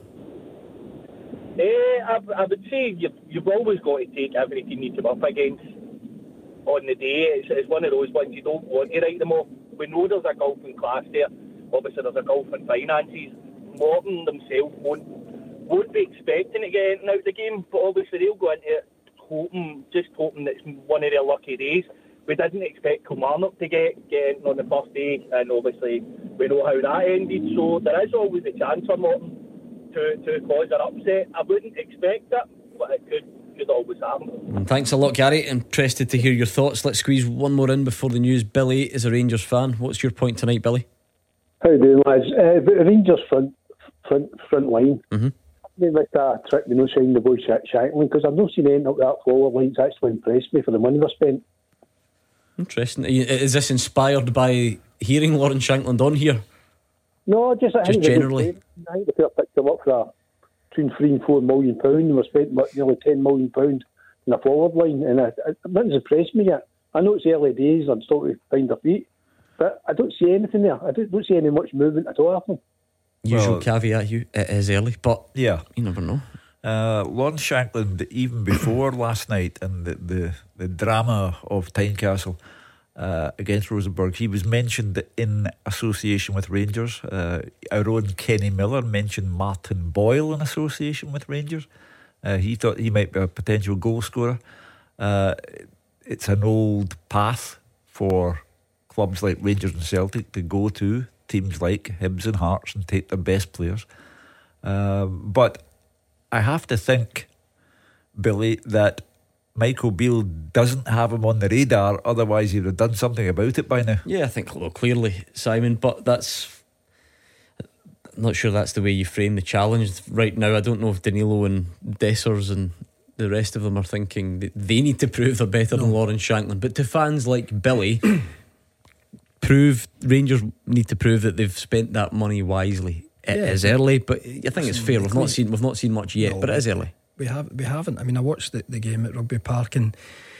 Speaker 10: Eh, I, I would say you've, you've always got to take every team you come up against on the day. It's, it's one of those ones you don't want to write them off. We know there's a golfing class there. Obviously there's a golfing finances. Morton themselves won't, won't be expecting to get anything out of the game, but obviously they'll go into it hoping, just hoping that it's one of their lucky days. We didn't expect Kilmarnock to get, get in on the first day, and obviously we know how that ended, so there is always a chance for Morton to, to cause an upset. I wouldn't expect it, but it could should always happen.
Speaker 2: And thanks a lot, Gary. Interested to hear your thoughts. Let's squeeze one more in before the news. Billy is a Rangers fan. What's your point tonight, Billy?
Speaker 11: How you doing, lads? Uh, the Rangers front front front line.
Speaker 2: Mm-hmm.
Speaker 11: They make that trick, you know, saying the boy Shankland, because I've not seen anything up that forward line that's actually impressed me for the money they spent.
Speaker 2: Interesting. Is this inspired by hearing Lawrence Shankland on here?
Speaker 11: No, just, I
Speaker 2: just
Speaker 11: think
Speaker 2: generally.
Speaker 11: I think the pair picked him up for a, between three and four million pounds, and we spent what, nearly ten million pounds in a forward line, and it, it, nothing's impressed me yet. I know it's early days, I'm still to find their feet, but I don't see anything there. I don't, don't see any much movement at all happening.
Speaker 2: Usual
Speaker 3: Well,
Speaker 2: caveat, you it is early, but
Speaker 3: Yeah.
Speaker 2: you never know.
Speaker 3: Uh, Lawrence Shankland, even before last night and the, the, the drama of Tynecastle uh, against Rosenborg, he was mentioned in association with Rangers. Uh, our own Kenny Miller mentioned Martin Boyle in association with Rangers. Uh, he thought he might be a potential goal scorer. Uh, it's an old path for clubs like Rangers and Celtic to go to teams like Hibs and Hearts and take their best players. Uh, but I have to think, Billy, that Michael Beale doesn't have him on the radar, otherwise he'd have done something about it by now.
Speaker 2: Yeah, I think, well, clearly, Simon, but that's, I'm not sure that's the way you frame the challenge right now. I don't know if Danilo and Dessers and the rest of them are thinking that they need to prove they're better no. than Lawrence Shankland. But to fans like Billy, prove Rangers need to prove that they've spent that money wisely. It yeah, is early, but I think it's fair. We've not seen we've not seen much yet, no, but it is early.
Speaker 4: We have we haven't. I mean, I watched the, the game at Rugby Park and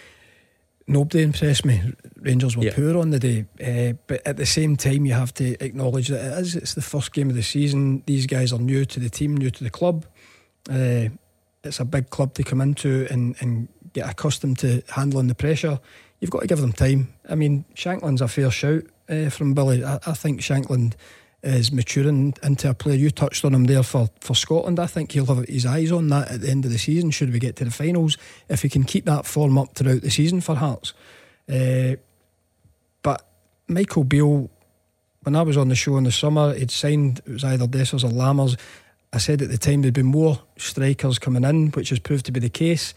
Speaker 4: nobody impressed me. Rangers were yeah. poor on the day, uh, but at the same time, you have to acknowledge that it is. It's the first game of the season. These guys are new to the team, new to the club. Uh, it's a big club to come into and, and get accustomed to handling the pressure. You've got to give them time. I mean, Shankland's a fair shout uh, from Billy. I, I think Shankland is maturing into a player. You touched on him there for, for Scotland. I think he'll have his eyes on that at the end of the season, should we get to the finals, if he can keep that form up throughout the season for Hearts. Uh, but Michael Beale, when I was on the show in the summer, he'd signed, it was either Dessers or Lammers. I said at the time there'd been more strikers coming in, which has proved to be the case.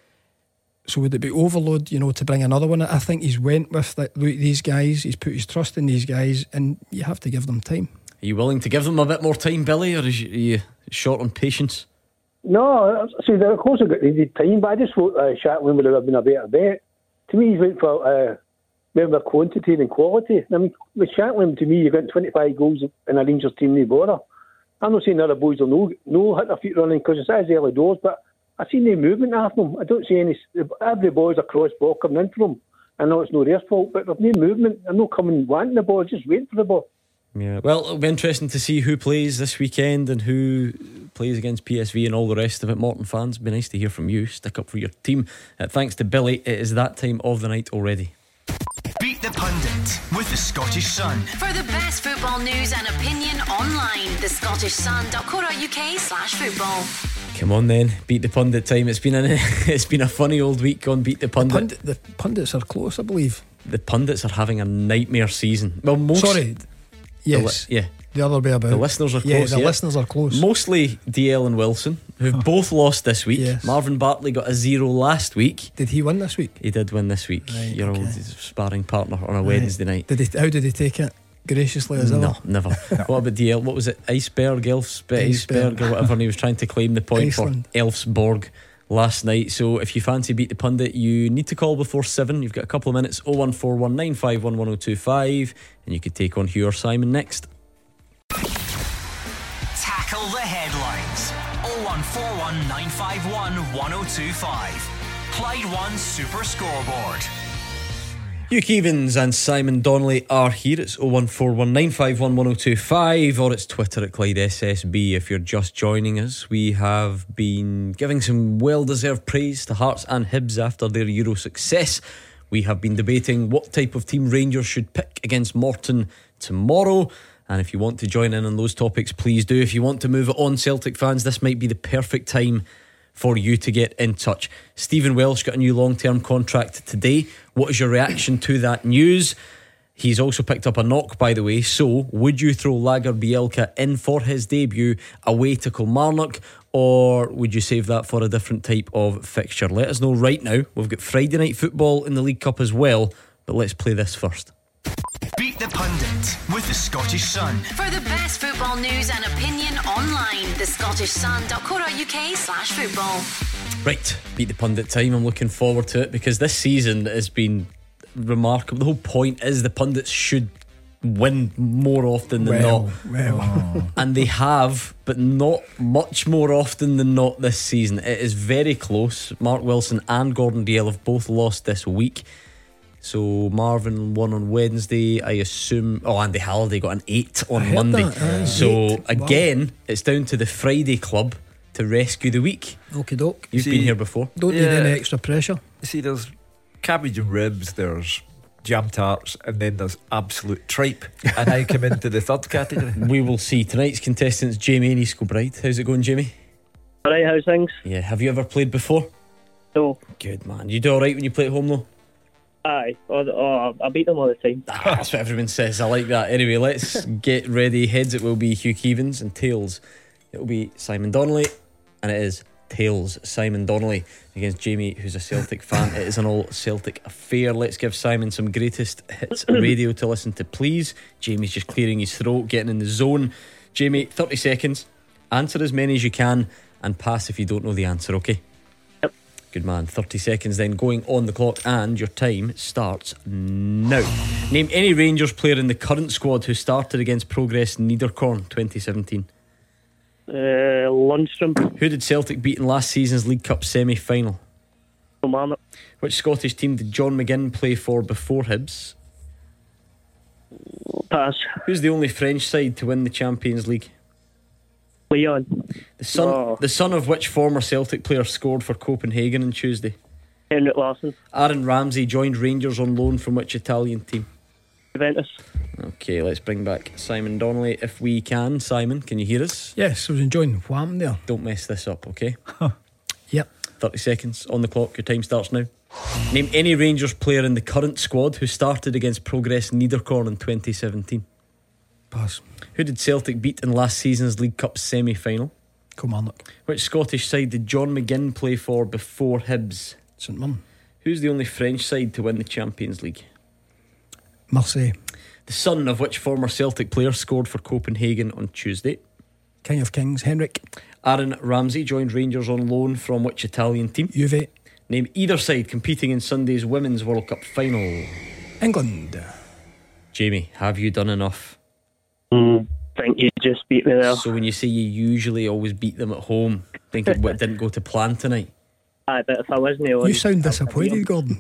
Speaker 4: So would it be overload, you know, to bring another one? I think he's went with the, these guys. He's put his trust in these guys, and you have to give them time.
Speaker 2: Are you willing to give them a bit more time, Billy, or is you, are you short on patience?
Speaker 11: No, see, of course I got needed time, but I just thought uh, Shankland would have been a better bet. To me, he's went for uh, more quantity than quality. I mean, with Shankland, to me, you got twenty-five goals in a Rangers team, no bother. I'm not saying the other boys will no, no hit their feet running because it's as early doors, but I see no movement after them. I don't see any. Every boy's a cross ball coming in for them. I know it's no their fault, but there's no movement. They're not coming wanting the ball, just waiting for the ball.
Speaker 2: Yeah, well, it'll be interesting to see who plays this weekend and who plays against P S V and all the rest of it. Morton fans, it'd be nice to hear from you. Stick up for your team. Uh, thanks to Billy, it is that time of the night already.
Speaker 1: Beat the Pundit with the Scottish Sun.
Speaker 12: For the best football news and opinion online, the Scottish Sun dot co dot uk slash football.
Speaker 2: Come on then, Beat the Pundit time. It's been a it's been a funny old week on Beat the Pundit.
Speaker 4: The, pundit, the pundits are close, I believe.
Speaker 2: The pundits are having a nightmare season. Well, most
Speaker 4: sorry, yes,
Speaker 2: the li- yeah,
Speaker 4: the other way about.
Speaker 2: The listeners are close.
Speaker 4: Yeah, the
Speaker 2: yeah.
Speaker 4: listeners are close.
Speaker 2: Mostly D L and Wilson, who've both lost this week.
Speaker 4: Yes.
Speaker 2: Marvin Bartley got a zero last week.
Speaker 4: Did he win this week?
Speaker 2: He did win this week.
Speaker 4: Right,
Speaker 2: Your
Speaker 4: okay.
Speaker 2: old sparring partner on a
Speaker 4: Right.
Speaker 2: Wednesday night.
Speaker 4: Did he? How did he take it? Graciously as ever?
Speaker 2: No, never. No. What about D L? What was it? Iceberg, Elfsberg, Iceberg, or whatever. And he was trying to claim the point
Speaker 4: Iceland.
Speaker 2: for Elfsborg last night. So if you fancy Beat the Pundit, you need to call before seven. You've got a couple of minutes. oh one four one nine five one one oh two five, and you could take on Hugh or Simon next.
Speaker 1: Tackle the headlines. oh one four one nine five one one oh two five. Clyde One Super Scoreboard.
Speaker 2: Hugh Keevins and Simon Donnelly are here. It's oh one four one nine five one one oh two five, or it's Twitter at Clyde S S B if you're just joining us. We have been giving some well-deserved praise to Hearts and Hibs after their Euro success. We have been debating what type of team Rangers should pick against Morton tomorrow. And if you want to join in on those topics, please do. If you want to move it on, Celtic fans, this might be the perfect time for you to get in touch. Stephen Welsh got a new long-term contract today. What is your reaction to that news? He's also picked up a knock, by the way. So, would you throw Lager Bielka in for his debut away to Kilmarnock, or would you save that for a different type of fixture? Let us know right now. We've got Friday night football in the League Cup as well, but let's play this first.
Speaker 1: Beat the Pundit with the Scottish Sun.
Speaker 12: For the best football news and opinion online, the Scottish Sun dot co dot uk slash football.
Speaker 2: Right, Beat the Pundit time. I'm looking forward to it because this season has been remarkable. The whole point is the pundits should win more often than
Speaker 4: well,
Speaker 2: not.
Speaker 4: Well,
Speaker 2: oh. And they have, but not much more often than not this season. It is very close. Mark Wilson and Gordon Dalziel have both lost this week. So Marvin won on Wednesday, I assume. Oh, Andy Halliday got an eight on Monday.
Speaker 4: Uh,
Speaker 2: so
Speaker 4: eight.
Speaker 2: again,
Speaker 4: wow.
Speaker 2: It's down to the Friday club to rescue the week.
Speaker 4: Okie doke.
Speaker 2: You've
Speaker 3: See,
Speaker 2: been here before.
Speaker 4: Don't
Speaker 3: yeah.
Speaker 4: need any extra pressure.
Speaker 3: See, there's cabbage and ribs, there's jam tarts, and then there's absolute tripe. And I come into the third category.
Speaker 2: We will see. Tonight's contestants, Jamie and East Kilbride. How's it going, Jamie?
Speaker 5: Alright, how's things?
Speaker 2: Yeah, have you ever played before?
Speaker 5: No.
Speaker 2: Good, man. You do alright when you play at home, though?
Speaker 5: Aye, oh, oh, I beat them all the time.
Speaker 2: Ah, that's what everyone says. I like that. Anyway, let's get ready. Heads, it will be Hugh Keevins, and tails, it will be Simon Donnelly. And it is tails, Simon Donnelly against Jamie, who's a Celtic fan. It is an all Celtic affair. Let's give Simon some greatest hits radio to listen to, please. Jamie's just clearing his throat, getting in the zone. Jamie, thirty seconds. Answer as many as you can and pass if you don't know the answer, okay?
Speaker 5: Yep.
Speaker 2: Good man. thirty seconds then going on the clock, and your time starts now. Name any Rangers player in the current squad who started against Progress Niederkorn twenty seventeen.
Speaker 5: Uh, Lundstrom.
Speaker 2: Who did Celtic beat in last season's League Cup semi-final?
Speaker 5: Kilmarnock.
Speaker 2: Which Scottish team did John McGinn play for before Hibs?
Speaker 5: Pass.
Speaker 2: Who's the only French side to win the Champions League?
Speaker 5: Leon.
Speaker 2: The son,
Speaker 5: oh.
Speaker 2: the son of which former Celtic player scored for Copenhagen on Tuesday?
Speaker 5: Henrik Larsson.
Speaker 2: Aaron Ramsey joined Rangers on loan from which Italian team?
Speaker 5: Juventus.
Speaker 2: Okay, let's bring back Simon Donnelly if we can. Simon, can you hear us?
Speaker 4: Yes, I was enjoying wham there.
Speaker 2: Don't mess this up, okay?
Speaker 4: Yep.
Speaker 2: thirty seconds on the clock. Your time starts now. Name any Rangers player in the current squad who started against Progress Niederkorn in twenty seventeen.
Speaker 4: Pass.
Speaker 2: Who did Celtic beat in last season's League Cup semi-final?
Speaker 4: Kilmarnock.
Speaker 2: Which Scottish side did John McGinn play for before Hibs?
Speaker 4: St Mirren.
Speaker 2: Who's the only French side to win the Champions League?
Speaker 4: Marseille.
Speaker 2: The son of which former Celtic player scored for Copenhagen on Tuesday?
Speaker 4: King of Kings, Henrik.
Speaker 2: Aaron Ramsey joined Rangers on loan from which Italian team?
Speaker 4: Juve.
Speaker 2: Name either side competing in Sunday's Women's World Cup final.
Speaker 4: England.
Speaker 2: Jamie, have you done enough?
Speaker 5: Mm, think you just beat me there.
Speaker 2: So when you say you usually always beat them at home, think it didn't go to plan tonight?
Speaker 5: Aye, but if I wasn't on,
Speaker 4: You sound disappointed, Gordon.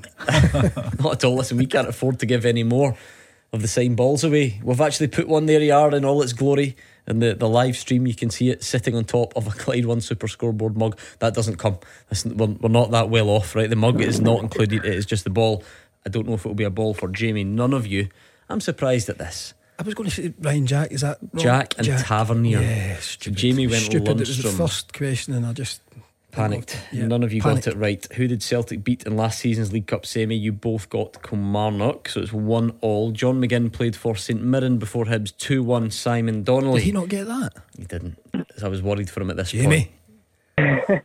Speaker 2: Not at all. Listen, we can't afford to give any more of the signed balls away. We've actually put one there, you are, in all its glory. In the, the live stream, you can see it sitting on top of a Clyde One Super Scoreboard mug. That doesn't come. Listen, we're, we're not that well off, right? The mug is not included. It is just the ball. I don't know if it will be a ball for Jamie. None of you. I'm surprised at this.
Speaker 4: I was going to say Ryan Jack. Is that wrong?
Speaker 2: Jack and
Speaker 4: Jack.
Speaker 2: Tavernier.
Speaker 4: Yeah,
Speaker 2: So
Speaker 4: stupid.
Speaker 2: Jamie went
Speaker 4: stupid. It was the
Speaker 2: Lundstrom.
Speaker 4: first question, and I just
Speaker 2: Panicked.
Speaker 4: Yeah,
Speaker 2: None of you
Speaker 4: panicked.
Speaker 2: got it right. Who did Celtic beat in last season's League Cup semi? You both got Kilmarnock, so it's one all. John McGinn played for St Mirren before Hibs. two one. Simon Donnelly.
Speaker 4: Did he not get that?
Speaker 2: He didn't. I was worried for him at this
Speaker 4: Jamie.
Speaker 2: point.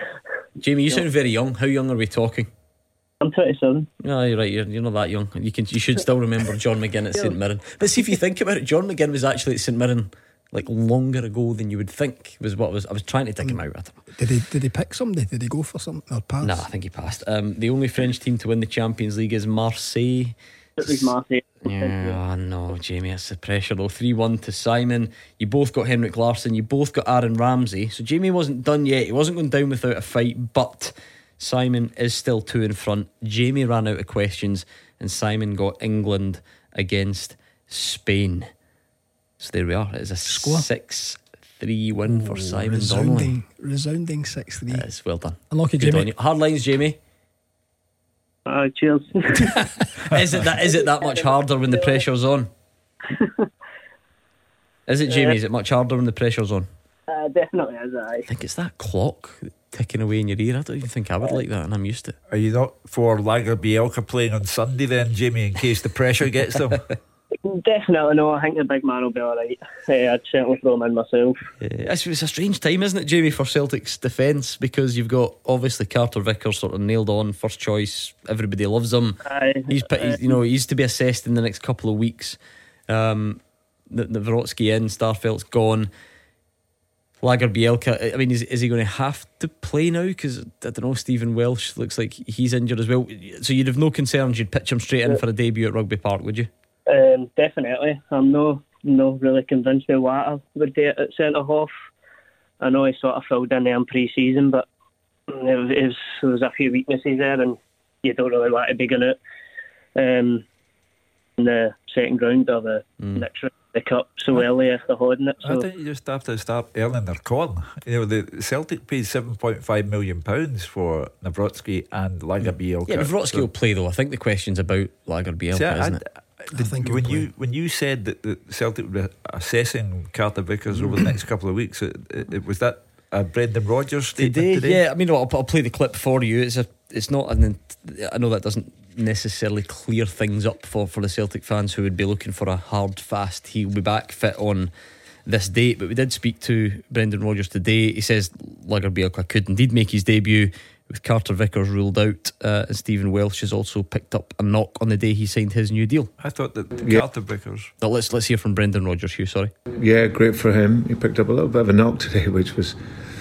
Speaker 2: Jamie, you sound very young. How young are we talking?
Speaker 5: I'm twenty-seven.
Speaker 2: Oh, you're right. You're, you're not that young. You can. You should still remember John McGinn at St Mirren. But see, if you think about it, John McGinn was actually at St Mirren like longer ago than you would think. Was what was I was trying to dig him out. I don't know.
Speaker 4: Did he? Did he pick somebody? Did he go for something or pass?
Speaker 2: No, I think he passed. Um, the only French team to win the Champions League is Marseille.
Speaker 5: It was Marseille.
Speaker 2: Yeah, oh no, Jamie, that's the pressure though. three one to Simon. You both got Henrik Larsson. You both got Aaron Ramsey. So Jamie wasn't done yet. He wasn't going down without a fight, but Simon is still two in front. Jamie ran out of questions, and Simon got England against Spain. So there we are. It is a six three win for Simon Donnelly.
Speaker 4: Resounding, resounding six three.
Speaker 2: It's well done.
Speaker 4: Unlucky,
Speaker 2: Good
Speaker 4: Jamie.
Speaker 2: on you. Hard lines, Jamie.
Speaker 5: Uh, cheers.
Speaker 2: Is it that? Is it that much harder when the pressure's on? Is it, Jamie? Is it much harder when the pressure's on?
Speaker 5: Uh, definitely is, aye.
Speaker 2: I think it's that clock. ticking away in your ear. I don't even think I would like that, and I'm used to it.
Speaker 3: Are you not for Lager Bielka playing on Sunday then, Jamie, in case the pressure gets them?
Speaker 5: Definitely no. I think the big man will be alright. Uh, I'd certainly throw him in myself.
Speaker 2: Uh, it's, it's a strange time, isn't it, Jamie, for Celtic's defence, because you've got obviously Carter Vickers sort of nailed on, first choice. Everybody loves him.
Speaker 5: Aye,
Speaker 2: he's, he's you know he's to be assessed in the next couple of weeks. Um, the, the Nawrocki in, Starfelt's gone. Lager Bielka, I mean, is, is he going to have to play now? Because I don't know, Stephen Welsh looks like he's injured as well. So you'd have no concerns, you'd pitch him straight in for a debut at Rugby Park, would you?
Speaker 5: Um, definitely. I'm no, no really convinced by what I would do at centre half. I know he sort of filled in there in pre-season, but it was, it was, there was a few weaknesses there, and you don't really want to be going out um, in the second round of the mm. next round. The cup so early after holding it. So.
Speaker 3: I think you just have to start earning their corn. You know, the Celtic paid seven point five million pounds for Nawrocki and Lager Bielka.
Speaker 2: Yeah, Nawrocki so, will play though. I think the question's about Lager Bielka, see, isn't
Speaker 3: I,
Speaker 2: it?
Speaker 3: I, I think when you when you said that the Celtic were assessing Carter Vickers over the next couple of weeks, it, it, it was that a Brendan Rodgers statement today, today?
Speaker 2: Yeah, I mean, I'll, I'll play the clip for you. It's a, it's not an. I know that doesn't necessarily clear things up for, for the Celtic fans who would be looking for a hard, fast, he'll be back fit on this date. But we did speak to Brendan Rodgers today. He says Lager Bielka could indeed make his debut with Carter Vickers ruled out, uh, and Stephen Welsh has also picked up a knock on the day he signed his new deal.
Speaker 3: I thought that
Speaker 13: yeah.
Speaker 3: Carter Vickers.
Speaker 2: But let's let's hear from Brendan Rodgers. Hugh, sorry.
Speaker 13: Yeah, great for him. He picked up a little bit of a knock today, which was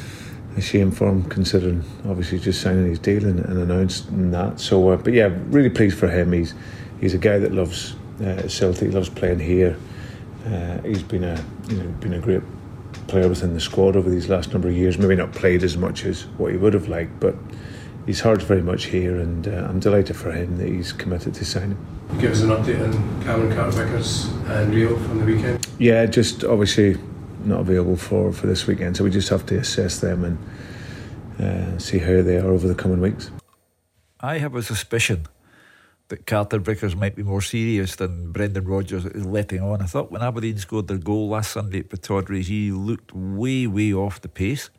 Speaker 13: a shame for him, considering obviously just signing his deal and, and announcing that. So, uh, but yeah, really pleased for him. He's he's a guy that loves uh, Celtic, loves playing here. Uh, he's been a you know been a great player within the squad over these last number of years. Maybe not played as much as what he would have liked, but he's heard very much here, and uh, I'm delighted for him that he's committed to signing.
Speaker 14: Give us an update on Cameron Carter Vickers and Rio from the weekend.
Speaker 13: Yeah, just obviously not available for, for this weekend, so we just have to assess them and uh, see how they are over the coming weeks.
Speaker 3: I have a suspicion that Carter Vickers might be more serious than Brendan Rodgers is letting on. I thought when Aberdeen scored their goal last Sunday at Pittodrie, he looked way way off the pace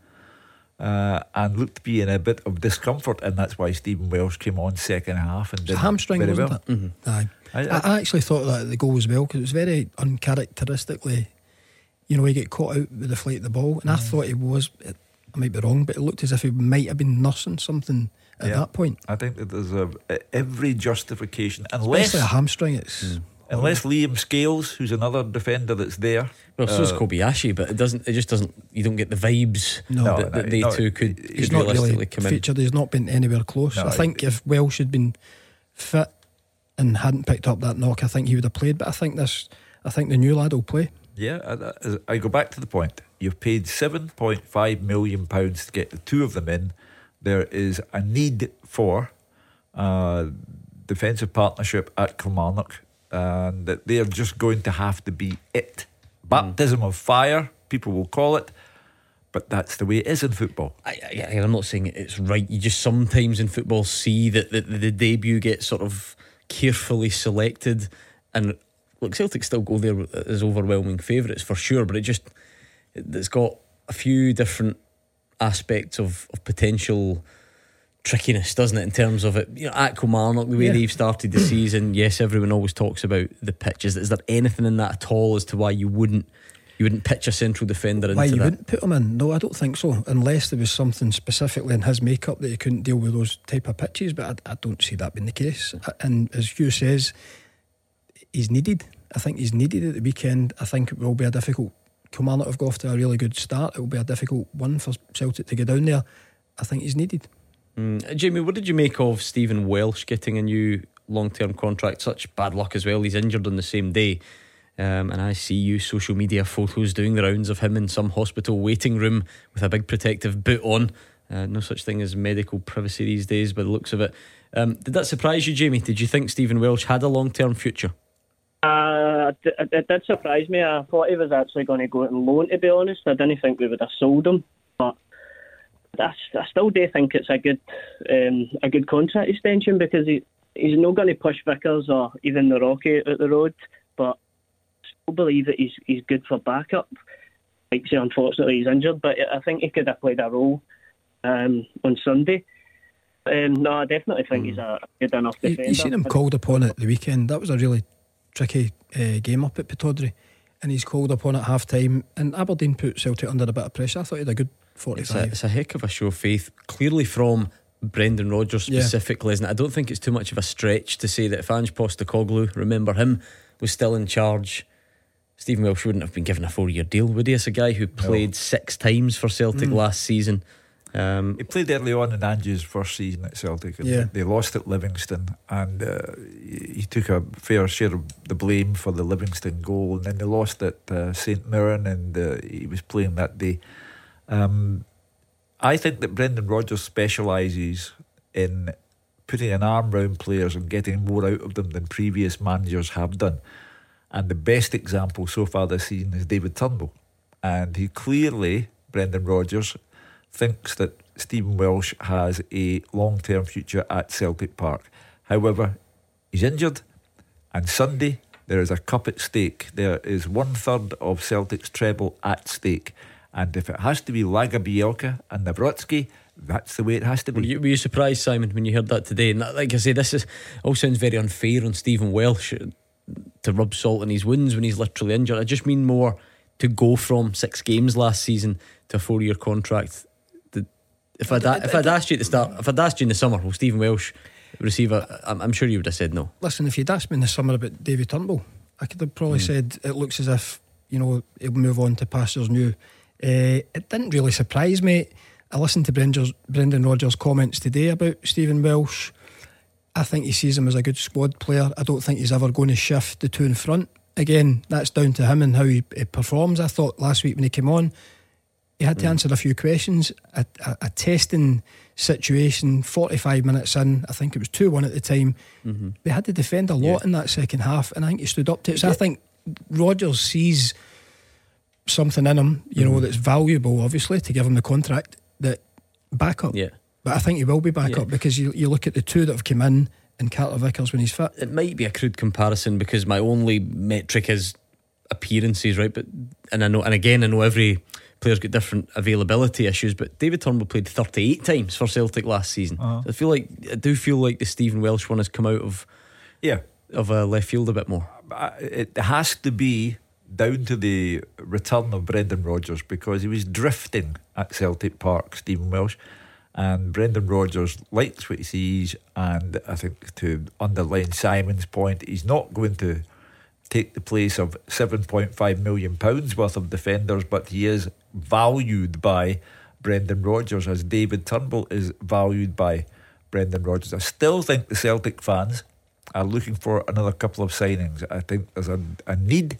Speaker 3: uh, and looked to be in a bit of discomfort, and that's why Stephen Welsh came on second half and did
Speaker 4: hamstring,
Speaker 3: very
Speaker 4: wasn't
Speaker 3: well.
Speaker 4: it? Mm-hmm. Aye.
Speaker 3: I, I,
Speaker 4: I actually thought that the goal as well, because it was very uncharacteristically, you know, he get caught out with the flight of the ball, and I mm. thought he was, I might be wrong, but it looked as if he might have been nursing something at
Speaker 3: yeah,
Speaker 4: that point.
Speaker 3: I think that there's a, every justification, unless
Speaker 4: especially a hamstring. It's
Speaker 3: mm. unless Liam Scales, who's another defender that's there.
Speaker 2: Well, so is uh, Kobayashi, but it doesn't. It just doesn't. You don't get the vibes
Speaker 4: no,
Speaker 2: that, that
Speaker 3: no,
Speaker 2: they
Speaker 3: no,
Speaker 2: two could,
Speaker 4: he's
Speaker 2: could
Speaker 4: not
Speaker 2: realistically
Speaker 4: really
Speaker 2: come
Speaker 4: featured.
Speaker 2: in.
Speaker 4: He's not been anywhere close.
Speaker 3: No,
Speaker 4: I think if Welsh had been fit and hadn't picked up that knock, I think he would have played. But I think this, I think the new lad will play.
Speaker 3: Yeah, I, I go back to the point. You've paid seven point five million pounds to get the two of them in. There is a need for uh, defensive partnership at Kilmarnock, and that they are just going to have to be it. Baptism mm. of fire, people will call it, but that's the way it is in football.
Speaker 2: I, I, I'm not saying it's right. You just sometimes in football see that the, the debut gets sort of carefully selected, and look, Celtic still go there as overwhelming favourites for sure, but it just it's got a few different aspects of, of potential trickiness, doesn't it, in terms of it, you know, at Kilmarnock, the way yeah. they've started the season. Yes, everyone always talks about the pitches. Is there anything in that at all as to why you wouldn't you wouldn't pitch a central defender into
Speaker 4: why you
Speaker 2: that?
Speaker 4: Wouldn't put him in? No, I don't think so, unless there was something specifically in his makeup that he couldn't deal with those type of pitches, but I, I don't see that being the case. And as Hugh says, he's needed. I think he's needed at the weekend. I think it will be a difficult. Kilmarnock have got off to a really good start. It will be a difficult one for Celtic to get down there. I think he's needed.
Speaker 2: Mm. Jamie, what did you make of Stephen Welsh getting a new long-term contract? Such bad luck as well. He's injured on the same day, um, and I see you social media photos doing the rounds of him in some hospital waiting room with a big protective boot on. Uh, no such thing as medical privacy these days by the looks of it. Um, did that surprise you, Jamie? Did you think Stephen Welsh had a long-term future?
Speaker 5: Uh, it, it did surprise me. I thought he was actually going to go on loan, to be honest. I didn't think we would have sold him, but I, I still do think it's a good um, a good contract extension, because he, he's not going to push Vickers or even Nawrocki out the road, but I still believe that he's he's good for backup. Like say, unfortunately he's injured, but I think he could have played a role
Speaker 15: um, on Sunday. Um, no, I definitely think mm. he's a good enough defender.
Speaker 4: You, you seen him called upon at the weekend. That was a really tricky uh, game up at Pittodrie, and he's called upon at half time, and Aberdeen put Celtic under a bit of pressure. I thought he had a good forty-five.
Speaker 2: It's a, it's a heck of a show of faith, clearly from Brendan Rodgers specifically, yeah. isn't it? I don't think it's too much of a stretch to say that if Ange Postecoglou, remember him, was still in charge, Stephen Welsh wouldn't have been given a four-year deal, would he? As a guy who played no. six times for Celtic mm. last season. Um,
Speaker 3: he played early on in Ange's first season at Celtic, and
Speaker 4: yeah.
Speaker 3: they lost at Livingston, and uh, he took a fair share of the blame for the Livingston goal, and then they lost at uh, Saint Mirren, and uh, he was playing that day. Um, I think that Brendan Rodgers specialises in putting an arm round players and getting more out of them than previous managers have done. And the best example so far this season is David Turnbull. And he clearly, Brendan Rodgers, thinks that Stephen Welsh has a long-term future at Celtic Park. However, he's injured, and Sunday there is a cup at stake. There is one third of Celtic's treble at stake, and if it has to be Lagerbielke and Nawrocki, that's the way it has to be.
Speaker 2: Were you, were you surprised, Simon, when you heard that today? And that, like I say, this is all sounds very unfair on Stephen Welsh to rub salt in his wounds when he's literally injured. I just mean more to go from six games last season to a four-year contract. If I'd, if I'd asked you at the start, if I'd asked you in the summer, will Stephen Welsh receive a, I'm, I'm sure you would have said no.
Speaker 4: Listen, if you'd asked me in the summer about David Turnbull, I could have probably mm. said it looks as if, you know, he'll move on to pastures new. Uh, it didn't really surprise me. I listened to Brendan's, Brendan Rodgers' comments today about Stephen Welsh. I think he sees him as a good squad player. I don't think he's ever going to shift the two in front. Again, that's down to him and how he, he performs. I thought last week when he came on, he had to mm. answer a few questions. A, a, a testing situation, forty-five minutes in, I think it was two one at the time. Mm-hmm. They had to defend a lot yeah. in that second half, and I think he stood up to it. So yeah. I think Rodgers sees something in him, you mm-hmm. know, that's valuable, obviously, to give him the contract, that back up.
Speaker 2: Yeah.
Speaker 4: But I think he will be back
Speaker 2: yeah.
Speaker 4: up, because you, you look at the two that have come in, and Carter Vickers when he's fit.
Speaker 2: It might be a crude comparison because my only metric is appearances, right? But and I know, and again, I know every player's got different availability issues, but David Turnbull played thirty-eight times for Celtic last season. Uh-huh. So I feel like I do feel like the Stephen Welsh one has come out of
Speaker 3: yeah
Speaker 2: of uh, left field a bit more.
Speaker 3: It has to be down to the return of Brendan Rodgers, because he was drifting at Celtic Park, Stephen Welsh, and Brendan Rodgers likes what he sees. And I think, to underline Simon's point, he's not going to take the place of seven point five million pounds worth of defenders, but he is valued by Brendan Rodgers as David Turnbull is valued by Brendan Rodgers. I still think the Celtic fans are looking for another couple of signings. I think there's a, a need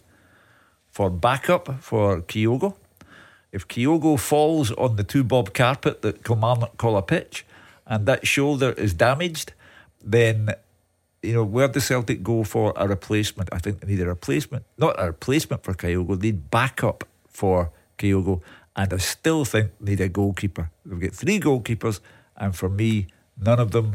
Speaker 3: for backup for Kyogo. If Kyogo falls on the two bob carpet that Kilmarnock call a pitch, and that shoulder is damaged, then, you know, where does Celtic go for a replacement? I think they need a replacement, not a replacement for Kyogo, they need backup for Kyogo. And I still think they need a goalkeeper. They've got three goalkeepers, and for me, none of them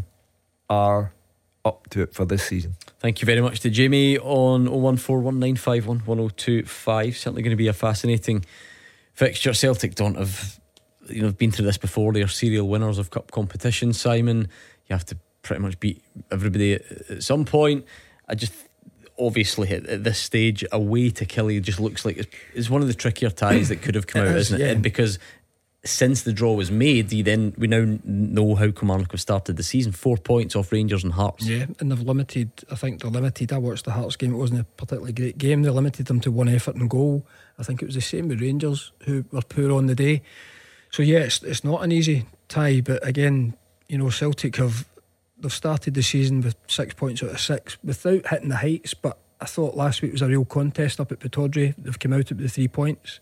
Speaker 3: are up to it for this season.
Speaker 2: Thank you very much to Jamie on oh one four one nine five one one oh two five. Certainly going to be a fascinating fixture. Celtic don't have, you know, been through this before. They are serial winners of cup competition, Simon. You have to pretty much beat everybody at, at some point. I just, obviously at, at this stage, away to Killie just looks like it's, it's one of the trickier ties that could have come
Speaker 4: it
Speaker 2: out,
Speaker 4: is,
Speaker 2: isn't it?
Speaker 4: yeah.
Speaker 2: And because since the draw was made, you then we now know how Kilmarnock have started the season. Four points off Rangers and Hearts.
Speaker 4: Yeah, and they've limited, I think they're limited. I watched the Hearts game, it wasn't a particularly great game. They limited them to one effort and goal. I think it was the same with Rangers, who were poor on the day. So yeah, it's, it's not an easy tie, but again, you know, Celtic have they've started the season with six points out of six without hitting the heights, but I thought last week was a real contest up at Pittodrie. They've come out with the three points.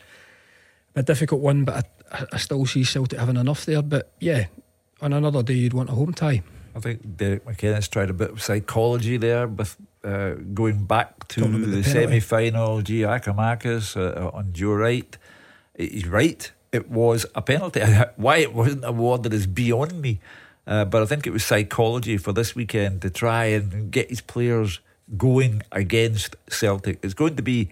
Speaker 4: A difficult one, but I, I still see Celtic having enough there. But yeah, on another day you'd want a home tie.
Speaker 3: I think Derek McKenna's tried a bit of psychology there with uh, going back to the, the semi-final. Giakoumakis uh, on Joe Wright. He's right, it was a penalty. Why it wasn't awarded is beyond me, uh, but I think it was psychology for this weekend to try and get his players going against Celtic. It's going to be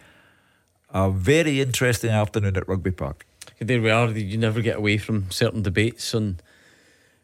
Speaker 3: a very interesting afternoon at Rugby Park.
Speaker 2: There we are. You never get away from certain debates on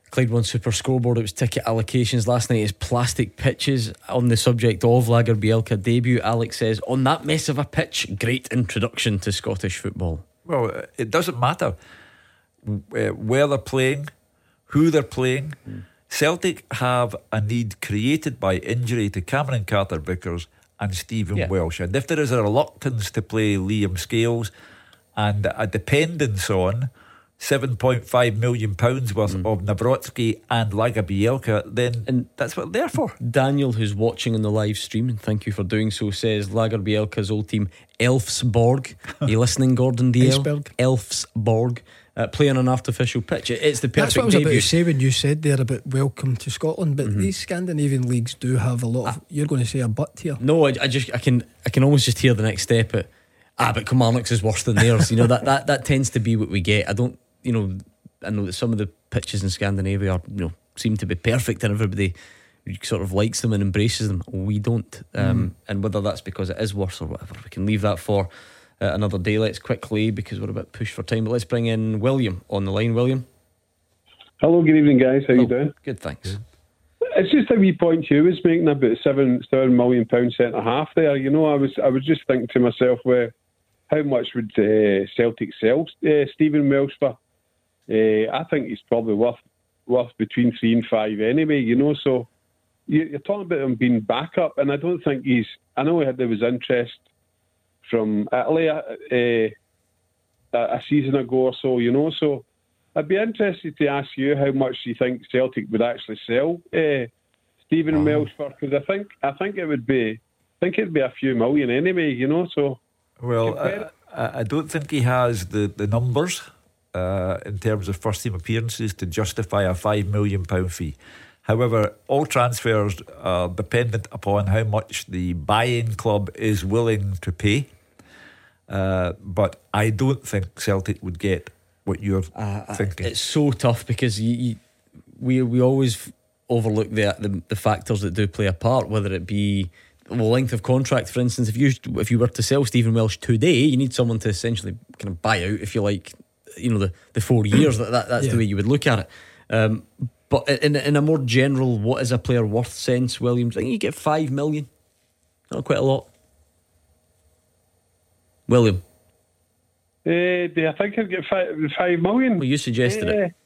Speaker 2: Clyde One Super Scoreboard. It was ticket allocations last night. Is plastic pitches. On the subject of Lagerbielke debut, Alex says, on that mess of a pitch, great introduction to Scottish football.
Speaker 3: Well, it doesn't matter uh, where they're playing, who they're playing. mm. Celtic have a need created by injury to Cameron Carter-Vickers and Stephen yeah. Welsh, and if there is a reluctance to play Liam Scales and a dependence on seven point five million pounds worth mm. of Nawrocki and Lagerbielke, then and that's what they're for.
Speaker 2: Daniel, who's watching on the live stream, and thank you for doing so, says Lagerbielke's old team Elfsborg. Are you listening, Gordon D L? Elfsborg. Uh, play on an artificial pitch. It's the perfect
Speaker 4: That's what I was
Speaker 2: debut.
Speaker 4: about to say when you said there about welcome to Scotland, but mm-hmm. these Scandinavian leagues do have a lot of. Ah, you're going to say a but here?
Speaker 2: No, I, I just I can I can almost just hear the next step at ah, but Kilmarnock's is worse than theirs. You know that, that that tends to be what we get. I don't, you know, I know that some of the pitches in Scandinavia are, you know, seem to be perfect and everybody sort of likes them and embraces them. We don't, um, mm. and whether that's because it is worse or whatever, we can leave that for Uh, another day. Let's quickly, because we're a bit pushed for time, but let's bring in William on the line. William,
Speaker 16: hello, good evening, guys. How
Speaker 2: oh,
Speaker 16: you doing?
Speaker 2: Good, thanks.
Speaker 16: It's just a wee point Hugh was making about seven seven million pound centre half there. You know, I was I was just thinking to myself, well, how much would uh, Celtic sell uh, Stephen Welsh for? Uh, I think he's probably worth worth between three and five anyway. You know, so you, you're talking about him being backup, and I don't think he's. I know there was interest from Italy uh, a season ago or so, you know. So I'd be interested to ask you how much you think Celtic would actually sell uh, Stephen um. Welsh for, because I think I think it would be I think it'd be a few million anyway, you know. So
Speaker 3: well, I, I don't think he has the the numbers uh, in terms of first team appearances to justify a five million pound fee. However, all transfers are dependent upon how much the buying club is willing to pay. Uh, but I don't think Celtic would get what you're uh, thinking.
Speaker 2: It's so tough because you, you, we we always overlook the, the the factors that do play a part, whether it be well, length of contract. For instance, if you if you were to sell Stephen Welsh today, you need someone to essentially kind of buy out, if you like, you know, the, the four years. that, that That's yeah. the way you would look at it. Um, but in in a more general, what is a player worth sense, Williams, I think you get five million. Not quite a lot. William,
Speaker 16: uh, do I think I'd get five, five million?
Speaker 2: Well, you suggested uh, it.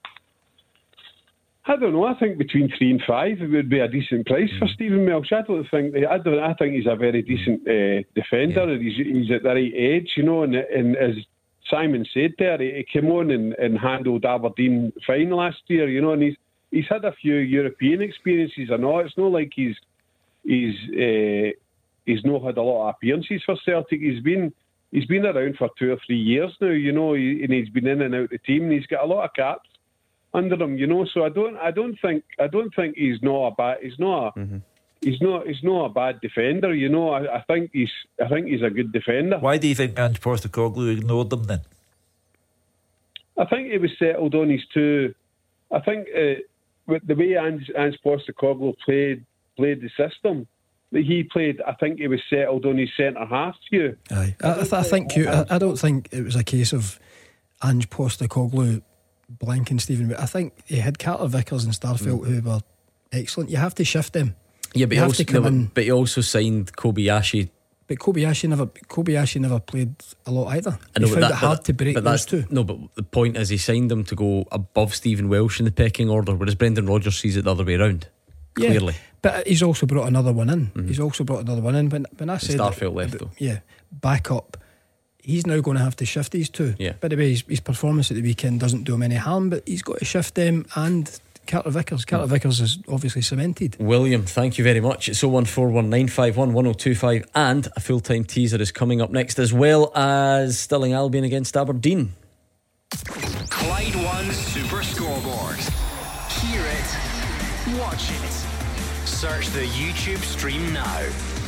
Speaker 16: I don't know. I think between three and five it would be a decent price mm. for Stephen Welsh. I don't think. I don't. I think he's a very decent uh, defender. Yeah. He's he's at the right age, you know. And, and as Simon said there, he, he came on and, and handled Aberdeen fine last year, you know. And he's he's had a few European experiences. I know it's not like he's he's. Uh, He's not had a lot of appearances for Celtic. He's been he's been around for two or three years now, you know, and he's been in and out of the team. And he's got a lot of caps under him, you know. So I don't I don't think I don't think he's not a bad he's not a, mm-hmm. he's not he's not a bad defender, you know. I, I think he's I think he's a good defender.
Speaker 3: Why do you think Ange Postecoglou ignored them then?
Speaker 16: I think he was settled on his two. I think uh, with the way Ange, Ange Postecoglou played played the system. That he played, I think he was settled on his centre half. You,
Speaker 4: aye. I, I, th- I think you. I, I don't think it was a case of Ange Postecoglou blanking Stephen. I think he had Carter-Vickers and Starfelt mm. who were excellent. You have to shift them.
Speaker 2: Yeah, but
Speaker 4: you
Speaker 2: he
Speaker 4: have
Speaker 2: also,
Speaker 4: to come
Speaker 2: no,
Speaker 4: in.
Speaker 2: But he also signed Kobayashi.
Speaker 4: But Kobayashi never, Kobayashi never played a lot either.
Speaker 2: I know,
Speaker 4: he found
Speaker 2: that,
Speaker 4: it hard
Speaker 2: but,
Speaker 4: to break
Speaker 2: but
Speaker 4: those
Speaker 2: that's,
Speaker 4: two.
Speaker 2: No, but the point is he signed them to go above Stephen Welsh in the pecking order, whereas Brendan Rodgers sees it the other way around. Clearly,
Speaker 4: yeah, but he's also brought another one in. Mm-hmm. He's also brought another one in. When when I said
Speaker 2: Starfelt left though,
Speaker 4: yeah, back up, he's now going to have to shift these two.
Speaker 2: Yeah.
Speaker 4: By the way, his, his performance at the weekend doesn't do him any harm, but he's got to shift them and Carter-Vickers. Carter-Vickers is obviously cemented.
Speaker 2: William, thank you very much. It's oh one four one nine five one one oh two five, and a full time teaser is coming up next, as well as Stirling Albion against Aberdeen.
Speaker 1: Clyde One Super Scoreboard. Hear it, watch it. Search the YouTube stream now.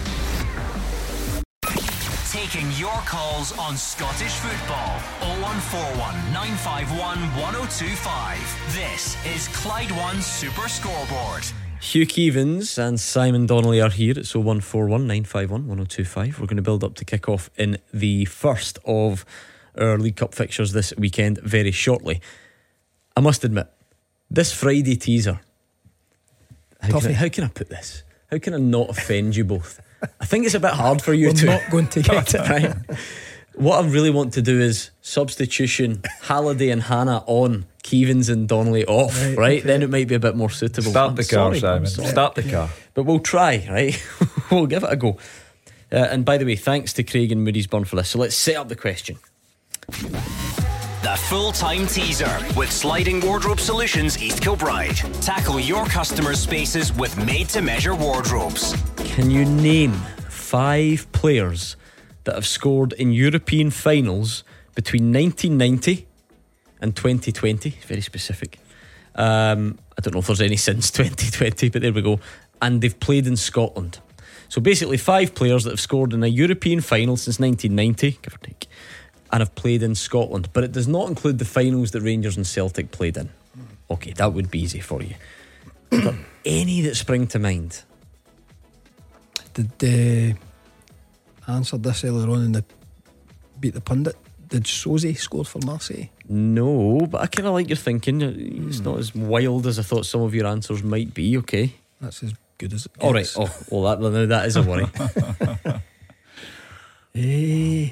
Speaker 1: Taking your calls on Scottish football. oh one four one nine five one one oh two five. This is Clyde One Super Scoreboard.
Speaker 2: Hugh Keevins and Simon Donnelly are here. It's oh one four one nine five one one oh two five. We're going to build up to kick off in the first of our League Cup fixtures this weekend very shortly. I must admit, This Friday teaser. How can, I,
Speaker 4: Toughy.
Speaker 2: how can I put this? How can I not offend you both? I think it's a bit hard for you
Speaker 4: We're
Speaker 2: two.
Speaker 4: not going to get it.
Speaker 2: Right? What I really want to do is substitution Halliday and Hannah on, Keevins and Donnelly off, right?
Speaker 4: Right, okay.
Speaker 2: Then it might be a bit more suitable.
Speaker 3: Start
Speaker 2: I'm
Speaker 3: the car,
Speaker 2: sorry, I'm
Speaker 3: Simon.
Speaker 2: sorry.
Speaker 3: Start the car.
Speaker 2: But we'll try, right? We'll give it a go. Uh, and by the way, thanks to Craig and Moodiesburn for this. So let's set up the question.
Speaker 1: The full-time teaser with Sliding Wardrobe Solutions East Kilbride. Tackle your customers' spaces with made-to-measure wardrobes.
Speaker 2: Can you name five players that have scored in European finals between nineteen ninety and twenty twenty? Very specific. Um, I don't know if there's any since twenty twenty, but there we go. And they've played in Scotland. So basically five players that have scored in a European final since nineteen ninety, give or take, and have played in Scotland. But it does not include the finals that Rangers and Celtic played in. Okay, that would be easy for you. But any that spring to mind?
Speaker 4: Did uh, answer this earlier on in the Beat the Pundit? Did Sosie score for Marseille?
Speaker 2: No, but I kind of like your thinking. It's not as wild as I thought some of your answers might be. Okay,
Speaker 4: that's as good as it gets.
Speaker 2: All right. Oh, well, that now that is a worry.
Speaker 4: Eh,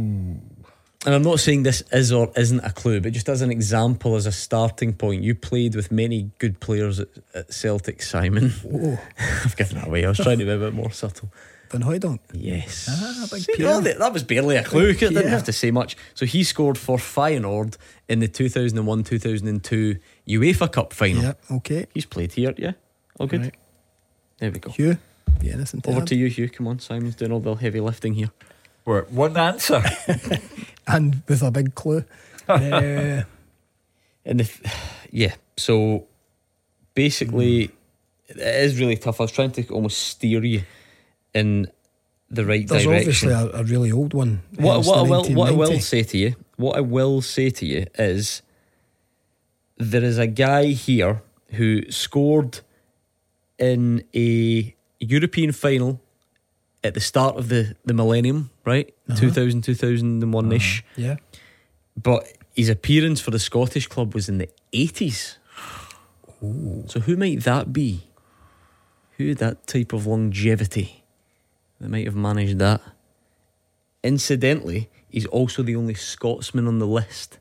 Speaker 2: And I'm not saying this is or isn't a clue, but just as an example, as a starting point, you played with many good players at, at Celtic, Simon.
Speaker 4: Oh.
Speaker 2: I've given that away. I was trying to be a bit more subtle.
Speaker 4: Van Hooijdonk.
Speaker 2: Yes.
Speaker 4: Ah, big
Speaker 2: See,
Speaker 4: Pierre.
Speaker 2: well, that, that was barely a clue. I didn't
Speaker 4: Pierre.
Speaker 2: have to say much. So he scored for Feyenoord in the two thousand one two thousand two UEFA Cup final.
Speaker 4: Yeah, okay.
Speaker 2: He's played here, yeah? All good?
Speaker 4: Right.
Speaker 2: There we go.
Speaker 4: Hugh, yeah, anything to
Speaker 2: Over
Speaker 4: add?
Speaker 2: to you, Hugh. Come on, Simon's doing all the heavy lifting here.
Speaker 3: We're at one answer.
Speaker 4: And with a big clue. uh,
Speaker 2: And the th- yeah, so basically,
Speaker 4: Mm.
Speaker 2: it is really tough. I was trying to almost steer you in the right
Speaker 4: there's
Speaker 2: direction.
Speaker 4: obviously a, a really old one.
Speaker 2: What,
Speaker 4: hence
Speaker 2: what, I
Speaker 4: the
Speaker 2: will, what I will
Speaker 4: nineteen ninety.
Speaker 2: say to you, what I will say to you is, there is a guy here who scored in a European final at the start of the, the millennium, right?
Speaker 4: Uh-huh.
Speaker 2: two thousand, two thousand one ish.
Speaker 4: Yeah.
Speaker 2: But his appearance for the Scottish club was in the eighties.
Speaker 4: Ooh.
Speaker 2: So who might that be? Who had that type of longevity that might have managed that? Incidentally, he's also the only Scotsman on the list.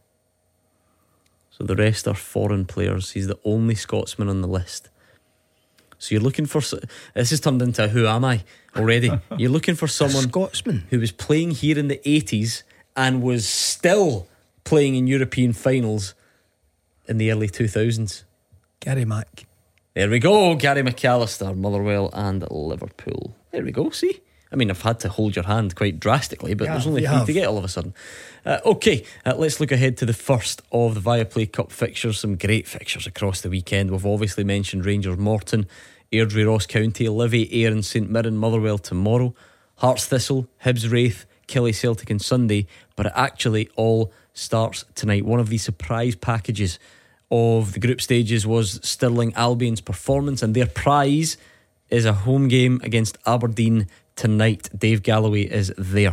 Speaker 2: So the rest are foreign players. He's the only Scotsman on the list. So you're looking for... This has turned into a who am I already. You're looking for someone...
Speaker 4: Scotsman?
Speaker 2: Who was playing here in the eighties and was still playing in European finals in the early two thousands.
Speaker 4: Gary Mack.
Speaker 2: There we go. Gary McAllister, Motherwell and Liverpool. There we go. See? I mean, I've had to hold your hand quite drastically, but
Speaker 4: Yeah,
Speaker 2: there's only
Speaker 4: you
Speaker 2: three
Speaker 4: have.
Speaker 2: to get all of a sudden. Uh, okay, uh, let's look ahead to the first of the Viaplay Cup fixtures. Some great fixtures across the weekend. We've obviously mentioned Rangers Morton, Airdrie Ross County, Livy, Ayr and St Mirren, Motherwell tomorrow, Hearts Thistle, Hibs Wraith, Killie Celtic on Sunday, but it actually all starts tonight. One of the surprise packages of the group stages was Stirling Albion's performance, and their prize is a home game against Aberdeen tonight. Dave Galloway is there.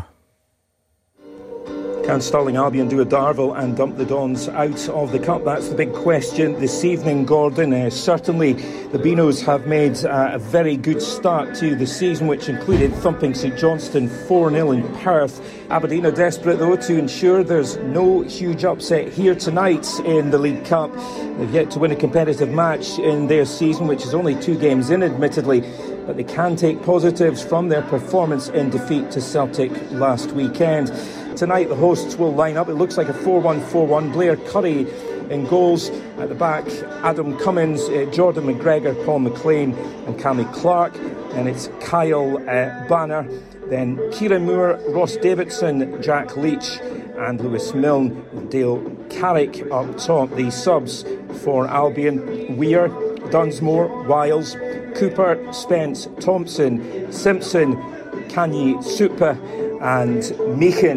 Speaker 17: Can Stirling Albion do a Darvel and dump the Dons out of the Cup? That's the big question this evening, Gordon. Uh, certainly the Beanos have made uh, a very good start to the season, which included thumping St Johnstone four nil in Perth. Aberdeen are desperate, though, to ensure there's no huge upset here tonight in the League Cup. They've yet to win a competitive match in their season, which is only two games in, admittedly, but they can take positives from their performance in defeat to Celtic last weekend. Tonight the hosts will line up. It looks like a four one four one. Blair Curry in goals. At the back, Adam Cummins, uh, Jordan McGregor, Paul McLean and Cammy Clark. And it's Kyle uh, Banner. Then Kieran Moore, Ross Davidson, Jack Leach and Lewis Milne with Dale Carrick up top. The subs for Albion: Weir, Dunsmore, Wiles, Cooper, Spence, Thompson, Simpson, Kanye Supa and Meehan.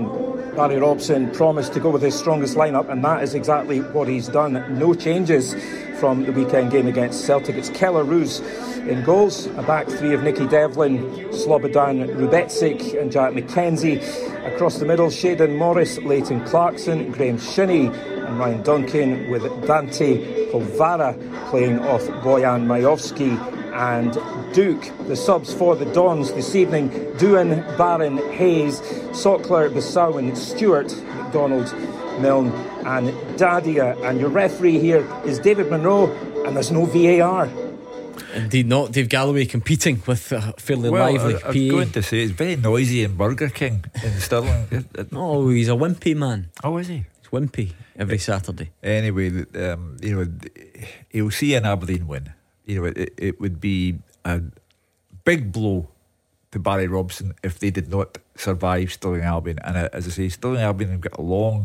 Speaker 17: Barry Robson promised to go with his strongest lineup, and that is exactly what he's done. No changes from the weekend game against Celtic. It's Keller Roos in goals, a back three of Nicky Devlin, Slobodan Rubecic and Jack McKenzie. Across the middle, Shayden Morris, Leighton Clarkson, Graham Shinney and Ryan Duncan, with Dante Polvara playing off Bojan Majowski and Duke. The subs for the Dons this evening: Doohan, Barron, Hayes, Sockler, Bissau, Stewart, McDonald, Milne and Dadia. And your referee here is David Monroe, and there's no V A R.
Speaker 2: Indeed not. Dave Galloway competing with a fairly
Speaker 3: well,
Speaker 2: lively
Speaker 3: I, I was
Speaker 2: P A.
Speaker 3: going to say it's very noisy in Burger King in Stirling.
Speaker 2: Oh, he's a wimpy man.
Speaker 3: Oh, is he?
Speaker 2: He's wimpy every Saturday.
Speaker 3: Anyway, um, you know, he'll see an Aberdeen win. You know, it, it would be a big blow to Barry Robson if they did not survive Stirling Albion. And uh, as I say, Stirling Albion have got a long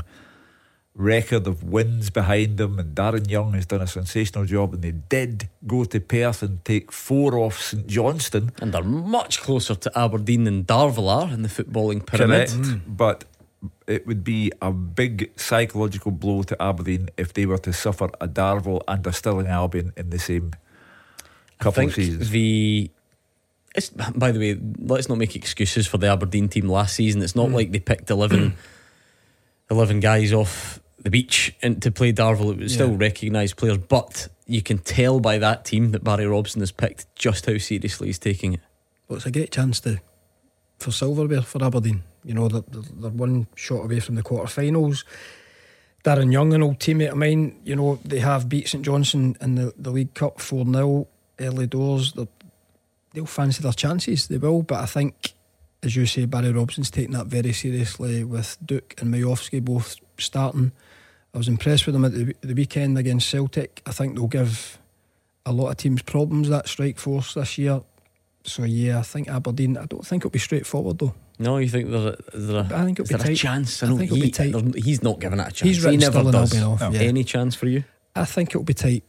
Speaker 3: record of wins behind them, and Darren Young has done a sensational job, and they did go to Perth and take four off St Johnstone,
Speaker 2: and they're much closer to Aberdeen than Darvel are in the footballing pyramid.
Speaker 3: Correct. Mm. But it would be a big psychological blow to Aberdeen if they were to suffer a Darvel and a Stirling Albion in the same couple
Speaker 2: I think
Speaker 3: of seasons.
Speaker 2: The it's, by the way, let's not make excuses for the Aberdeen team last season. It's not mm. like they picked eleven, eleven guys off the beach and to play Darvel. It was yeah. still recognised players, but you can tell by that team that Barry Robson has picked just how seriously he's taking it.
Speaker 4: Well, it's a great chance to for silverware for Aberdeen. You know, they're, they're one shot away from the quarter-finals. Darren Young, an old teammate of mine, you know, they have beat St Johnstone in the, the League Cup four nil early doors. They're, they'll fancy their chances, they will, but I think, as you say, Barry Robson's taking that very seriously with Duke and Majowski both starting. I was impressed with them at the, the weekend against Celtic. I think they'll give a lot of teams problems, that strike force this year. So yeah, I think Aberdeen, I don't think it'll be straightforward though.
Speaker 2: No, you think there's a, there's a,
Speaker 4: I think it'll be tight.
Speaker 2: a chance? I,
Speaker 4: I think it'll
Speaker 2: he,
Speaker 4: be tight.
Speaker 2: He's not giving it a chance.
Speaker 4: He's
Speaker 2: he never does.
Speaker 4: Off,
Speaker 2: no.
Speaker 4: yeah.
Speaker 2: Any chance for you?
Speaker 4: I think it'll be tight.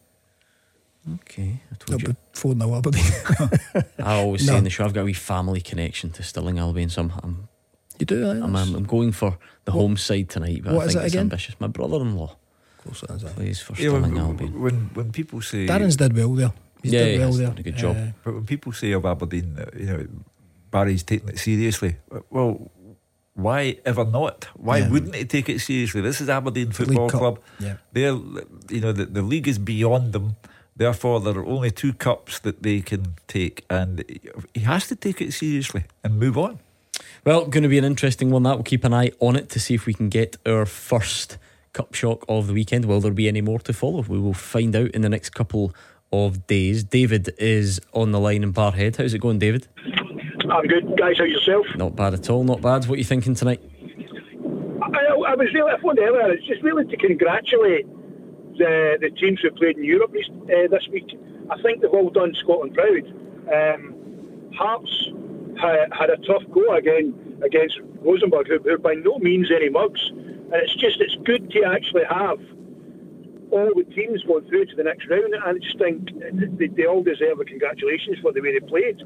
Speaker 2: Okay, I told
Speaker 4: it'll
Speaker 2: you.
Speaker 4: be four nil Aberdeen.
Speaker 2: I always
Speaker 4: no.
Speaker 2: say in the show I've got a wee family connection to Stirling Albion, so I'm, I'm
Speaker 4: you do.
Speaker 2: I'm, I'm, I'm going for the what, home side tonight, but
Speaker 4: what
Speaker 2: I think
Speaker 4: is it
Speaker 2: it's
Speaker 4: again?
Speaker 2: ambitious. My brother-in-law plays for
Speaker 3: yeah,
Speaker 2: Stirling
Speaker 3: when,
Speaker 2: Albion.
Speaker 3: When when people say
Speaker 4: Darren's did well there. He's
Speaker 2: yeah,
Speaker 4: did well
Speaker 2: he's
Speaker 4: there.
Speaker 2: done a good job.
Speaker 4: Uh,
Speaker 3: but when people say of Aberdeen, uh, you know, Barry's taking it seriously. Well, why ever not? Why yeah. wouldn't he take it seriously? This is Aberdeen Football Club.
Speaker 4: Yeah.
Speaker 3: They're, you know, the, the league is beyond them. Therefore, there are only two cups that they can take, and he has to take it seriously and move on.
Speaker 2: Well, going to be an interesting one. That we'll keep an eye on it to see if we can get our first cup shock of the weekend. Will there be any more to follow? We will find out in the next couple of days. David is on the line in Barrhead. How's it going, David?
Speaker 18: I'm good, guys. How yourself?
Speaker 2: Not bad at all. Not bad. What are you thinking tonight?
Speaker 18: I, I, I was really, I phoned earlier. It's just really to congratulate the the teams who played in Europe this, uh, this week. I think they've all done Scotland proud. Um, Hearts ha, had a tough go again against Rosenborg, who, who are by no means any mugs. And it's just it's good to actually have all the teams going through to the next round. And I just think they, they all deserve a congratulations for the way they played.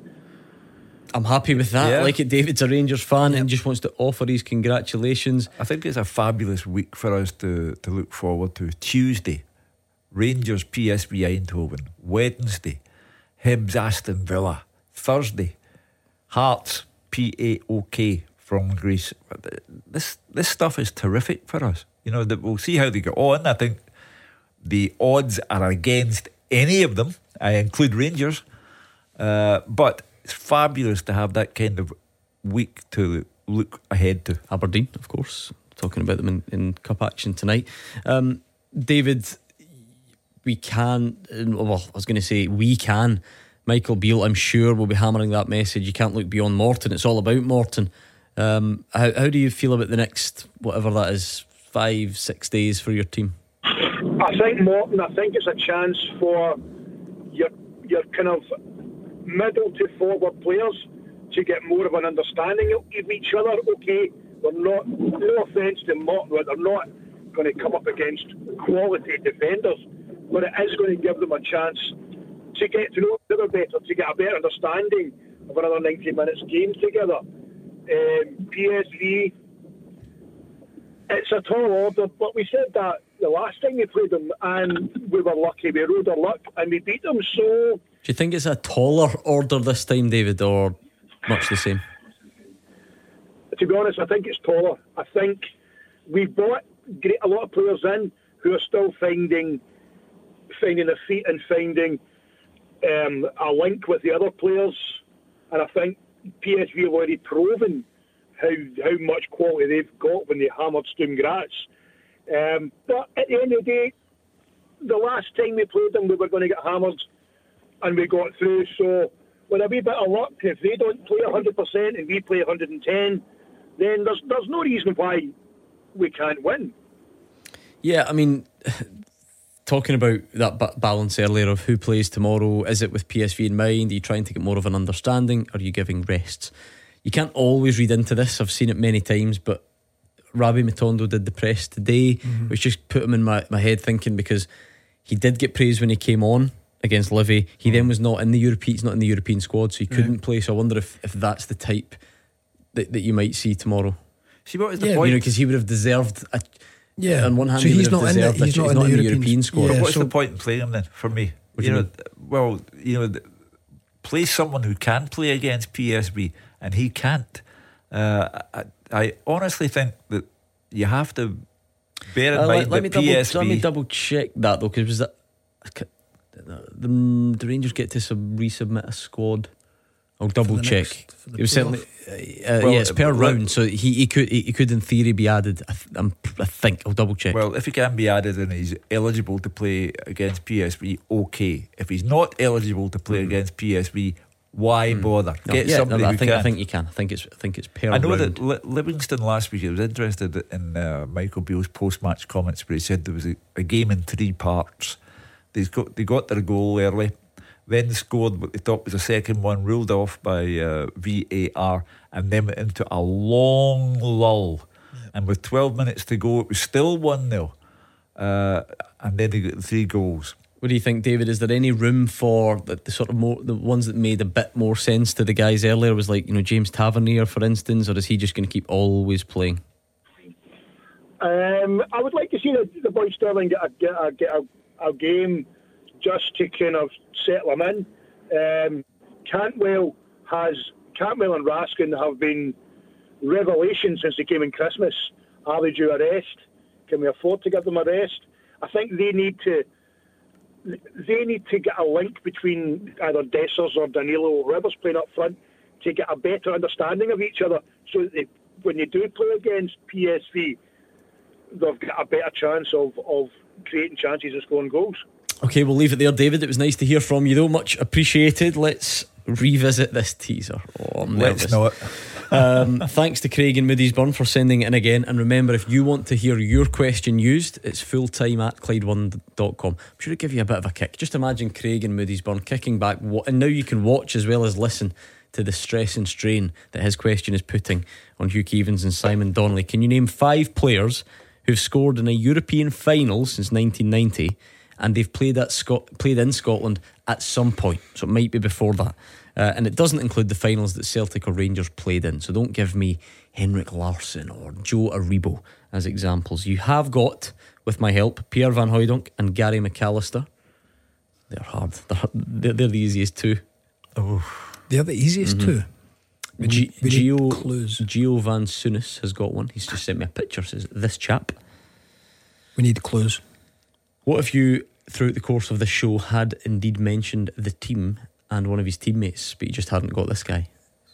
Speaker 2: I'm happy with that.
Speaker 3: Yeah.
Speaker 2: I like it. David's a Rangers fan and just wants to offer his congratulations.
Speaker 3: I think it's a fabulous week for us to, to look forward to. Tuesday, Rangers P S V Eindhoven. Wednesday, Hibs Aston Villa. Thursday, Hearts P A O K from Greece. This this stuff is terrific for us. You know, that we'll see how they go on. I think the odds are against any of them. I include Rangers, uh, but it's fabulous to have that kind of week to look ahead to.
Speaker 2: Aberdeen, of course, talking about them in, in cup action tonight. um, David, we can well I was going to say we can Michael Beale, I'm sure, will be hammering that message. You can't look beyond Morton. It's all about Morton. um, how, how do you feel about the next whatever that is, five six days for your team?
Speaker 18: I think Morton, I think it's a chance for your your kind of middle to forward players to get more of an understanding of each other. Okay, they're not, no offence to Morton, but they're not going to come up against quality defenders, but it is going to give them a chance to get to know each other better, to get a better understanding of another ninety minutes game together. um, P S V, it's a tall order, but we said that the last time we played them, and we were lucky. We rode our luck, and we beat them. So,
Speaker 2: do you think it's a taller order this time, David, or much the same?
Speaker 18: to be honest, I think it's taller. I think we've brought great, a lot of players in who are still finding finding their feet and finding um, a link with the other players. And I think P S V have already proven how how much quality they've got when they hammered Sturm Graz. Um, but at the end of the day, the last time we played them, we were going to get hammered, and we got through. So with a wee bit of luck, if they don't play one hundred percent and we play one hundred ten, then there's there's no reason why we can't win.
Speaker 2: Yeah, I mean, talking about that ba- balance earlier of who plays tomorrow, is it with P S V in mind? Are you trying to get more of an understanding? Are you giving rests? You can't always read into this. I've seen it many times, but Rabbi Matondo did the press today, mm-hmm. which just put him in my, my head thinking, because he did get praised when he came on against Livy. He mm-hmm. then was not in the European, he's not in the European squad, so he couldn't yeah. play. So I wonder if, if that's the type that, that you might see tomorrow.
Speaker 3: See, what is the
Speaker 2: yeah,
Speaker 3: point?
Speaker 2: You know, because he would have deserved a,
Speaker 4: yeah.
Speaker 2: on one hand,
Speaker 4: so
Speaker 2: he
Speaker 4: he's
Speaker 2: would have
Speaker 4: not
Speaker 2: deserved
Speaker 4: in the, he's
Speaker 2: a,
Speaker 4: not
Speaker 2: he's
Speaker 4: in
Speaker 2: not
Speaker 4: the
Speaker 2: in the
Speaker 4: European,
Speaker 2: European squad.
Speaker 3: Yeah,
Speaker 2: But
Speaker 3: what's
Speaker 2: so,
Speaker 3: the point in playing him then? For me,
Speaker 2: you,
Speaker 3: you know,
Speaker 2: mean?
Speaker 3: well, you know, play someone who can play against P S V and he can't. Uh, I, I honestly think that you have to bear in
Speaker 2: uh,
Speaker 3: mind
Speaker 2: let,
Speaker 3: that
Speaker 2: let me
Speaker 3: P S V.
Speaker 2: double, let me double check that though, because was that the, the Rangers get to sub, resubmit a squad? I'll double check.
Speaker 4: Next,
Speaker 2: it was certainly uh,
Speaker 3: well,
Speaker 2: yeah, it's per
Speaker 3: well,
Speaker 2: round, so he, he could he, he could in theory be added. I, th- I'm, I think I'll double check.
Speaker 3: Well, if he can be added and he's eligible to play against P S V, okay. If he's not eligible to play mm-hmm. against P S V, why mm. bother?
Speaker 2: No,
Speaker 3: Get
Speaker 2: yeah,
Speaker 3: somebody
Speaker 2: no, I
Speaker 3: who
Speaker 2: think
Speaker 3: can.
Speaker 2: I think you can. I think it's I think it's per
Speaker 3: I know
Speaker 2: round.
Speaker 3: that Li- Livingston last week, I was interested in uh, Michael Beale's post-match comments, where he said there was a, a game in three parts. They got they got their goal early, then scored what they thought was a second one, ruled off by uh, V A R, and then went into a long lull. Yeah. And with twelve minutes to go, it was still one nil, uh, and then they got three goals.
Speaker 2: What do you think, David? Is there any room for the, the sort of more the ones that made a bit more sense to the guys earlier? Was like, you know, James Tavernier, for instance, or is he just going to keep always playing?
Speaker 18: Um, I would like to see the, the boy Sterling get a get a get a, a game just to kind of settle him in. Um, Cantwell has Cantwell and Raskin have been revelations since they came in Christmas. Are they due a rest? Can we afford to give them a rest? I think they need to. They need to get a link between either Dessers or Danilo or whoever's playing up front to get a better understanding of each other, so that they, when they do play against P S V, they've got a better chance of, of creating chances of scoring goals.
Speaker 2: Okay, we'll leave it there, David. It was nice to hear from you, though. Much appreciated. Let's revisit this teaser. Oh, I'm nervous.
Speaker 3: Let's not.
Speaker 2: um, thanks to Craig in Moodiesburn for sending it in again. And remember, if you want to hear your question used, it's fulltime at Clyde one dot com. I'm sure it'll give you a bit of a kick. Just imagine Craig in Moodiesburn kicking back, and now you can watch as well as listen to the stress and strain that his question is putting on Hugh Keevins and Simon Donnelly. Can you name five players who've scored in a European final since nineteen ninety, and they've played at Scot- played in Scotland at some point? So it might be before that. Uh, and it doesn't include the finals that Celtic or Rangers played in. So don't give me Henrik Larsson or Joe Aribo as examples. You have got, with my help, Pierre Van Hooijdonk and Gary McAllister. They're hard. They're, they're the easiest two.
Speaker 4: Oh, they're the easiest mm-hmm. two.
Speaker 2: G- Gio, Gio Van Sunis has got one. He's just sent me a picture. Says this chap.
Speaker 4: We need clues.
Speaker 2: What if you, throughout the course of the show, had indeed mentioned the team and one of his teammates, but you just hadn't got this guy?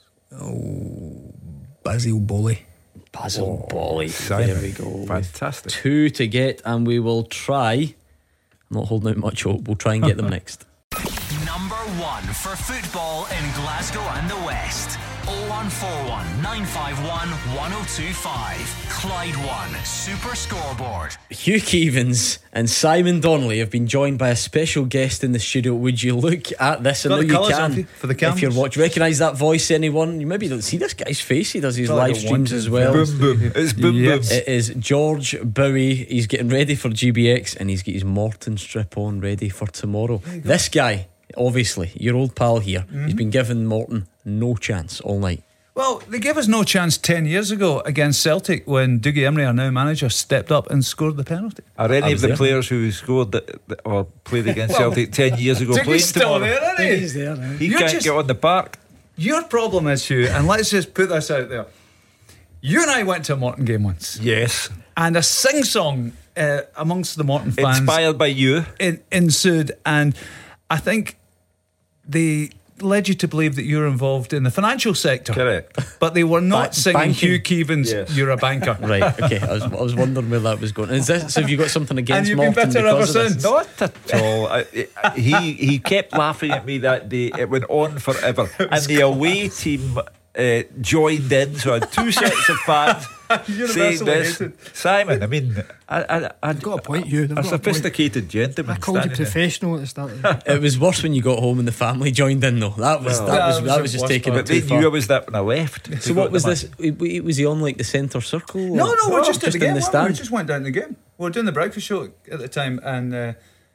Speaker 4: Oh, Basil Boley.
Speaker 2: Basil oh, Boley. There we go.
Speaker 3: Fantastic.
Speaker 2: Two to get, and we will try. I'm not holding out much hope. We'll try and get them next.
Speaker 1: Number one for football in Glasgow and the West. oh one four one, nine five one, one oh two five. Clyde One Super Scoreboard.
Speaker 2: Hugh Keevins and Simon Donnelly have been joined by a special guest in the studio. Would you look at this? I know you can.
Speaker 19: For the cameras.
Speaker 2: If you're watching, recognise that voice, anyone? You maybe don't see this guy's face. He does his live streams as well.
Speaker 3: Boom boom. It's boom
Speaker 2: yes.
Speaker 3: boom.
Speaker 2: It is George Bowie. He's getting ready for G B X, and he's got his Morton strip on ready for tomorrow. This guy, obviously, your old pal here, mm-hmm. he's been giving Morton no chance all night.
Speaker 19: Well, they gave us no chance ten years ago against Celtic when Dougie Emery, our now manager, stepped up and scored the penalty.
Speaker 3: Are any of the
Speaker 19: there.
Speaker 3: players who scored the, the, or played against
Speaker 19: Well,
Speaker 3: Celtic ten years ago playing
Speaker 19: Dougie's still
Speaker 3: tomorrow?
Speaker 19: there, isn't he?
Speaker 4: He's there now.
Speaker 3: He
Speaker 19: You're
Speaker 3: can't
Speaker 19: just-
Speaker 3: get on the park.
Speaker 19: Your problem is, Hugh, and let's just put this out there. You and I went to a Morton game once.
Speaker 3: Yes.
Speaker 19: And a sing-song uh, amongst the Morton fans
Speaker 3: Inspired by you.
Speaker 19: en- ensued, and I think they led you to believe that you were involved in the financial sector.
Speaker 3: Correct.
Speaker 19: But they were not
Speaker 2: Ba-
Speaker 19: singing
Speaker 2: banking.
Speaker 19: Hugh Keevins,
Speaker 3: Yes.
Speaker 19: You're a Banker.
Speaker 2: Right, okay. I was, I was wondering where that was going. Is this, so have you got something against
Speaker 19: And you've been
Speaker 2: Morton
Speaker 19: bitter ever
Speaker 2: because of this?
Speaker 19: since.
Speaker 3: Not at all. I, I, he he kept laughing at me that day. It went on forever, and the away team uh, joined in. So I had two sets of fans saying
Speaker 19: Universally
Speaker 3: this.
Speaker 19: hated.
Speaker 3: Simon, I mean, I, I, I
Speaker 4: You've got a point, Hugh. They've
Speaker 3: a
Speaker 4: got a point.
Speaker 3: sophisticated gentleman.
Speaker 4: I called you
Speaker 3: standing there.
Speaker 4: professional at the start.
Speaker 2: It was worse when you got home and the family joined in, though. That was
Speaker 3: Well,
Speaker 2: that
Speaker 19: that
Speaker 2: was
Speaker 19: was
Speaker 2: that
Speaker 19: the
Speaker 2: was just
Speaker 19: worst
Speaker 2: taking
Speaker 19: part.
Speaker 2: it
Speaker 3: But they
Speaker 2: too
Speaker 3: knew I
Speaker 2: far.
Speaker 3: was that when I left.
Speaker 2: So what was this? w- Was he on like the centre circle? or-
Speaker 19: No, no, we're just at
Speaker 2: just
Speaker 19: the
Speaker 2: in
Speaker 19: game.
Speaker 2: the
Speaker 19: weren't we? We
Speaker 2: stand.
Speaker 19: just went down to the game. We were doing the breakfast show at the time, and uh,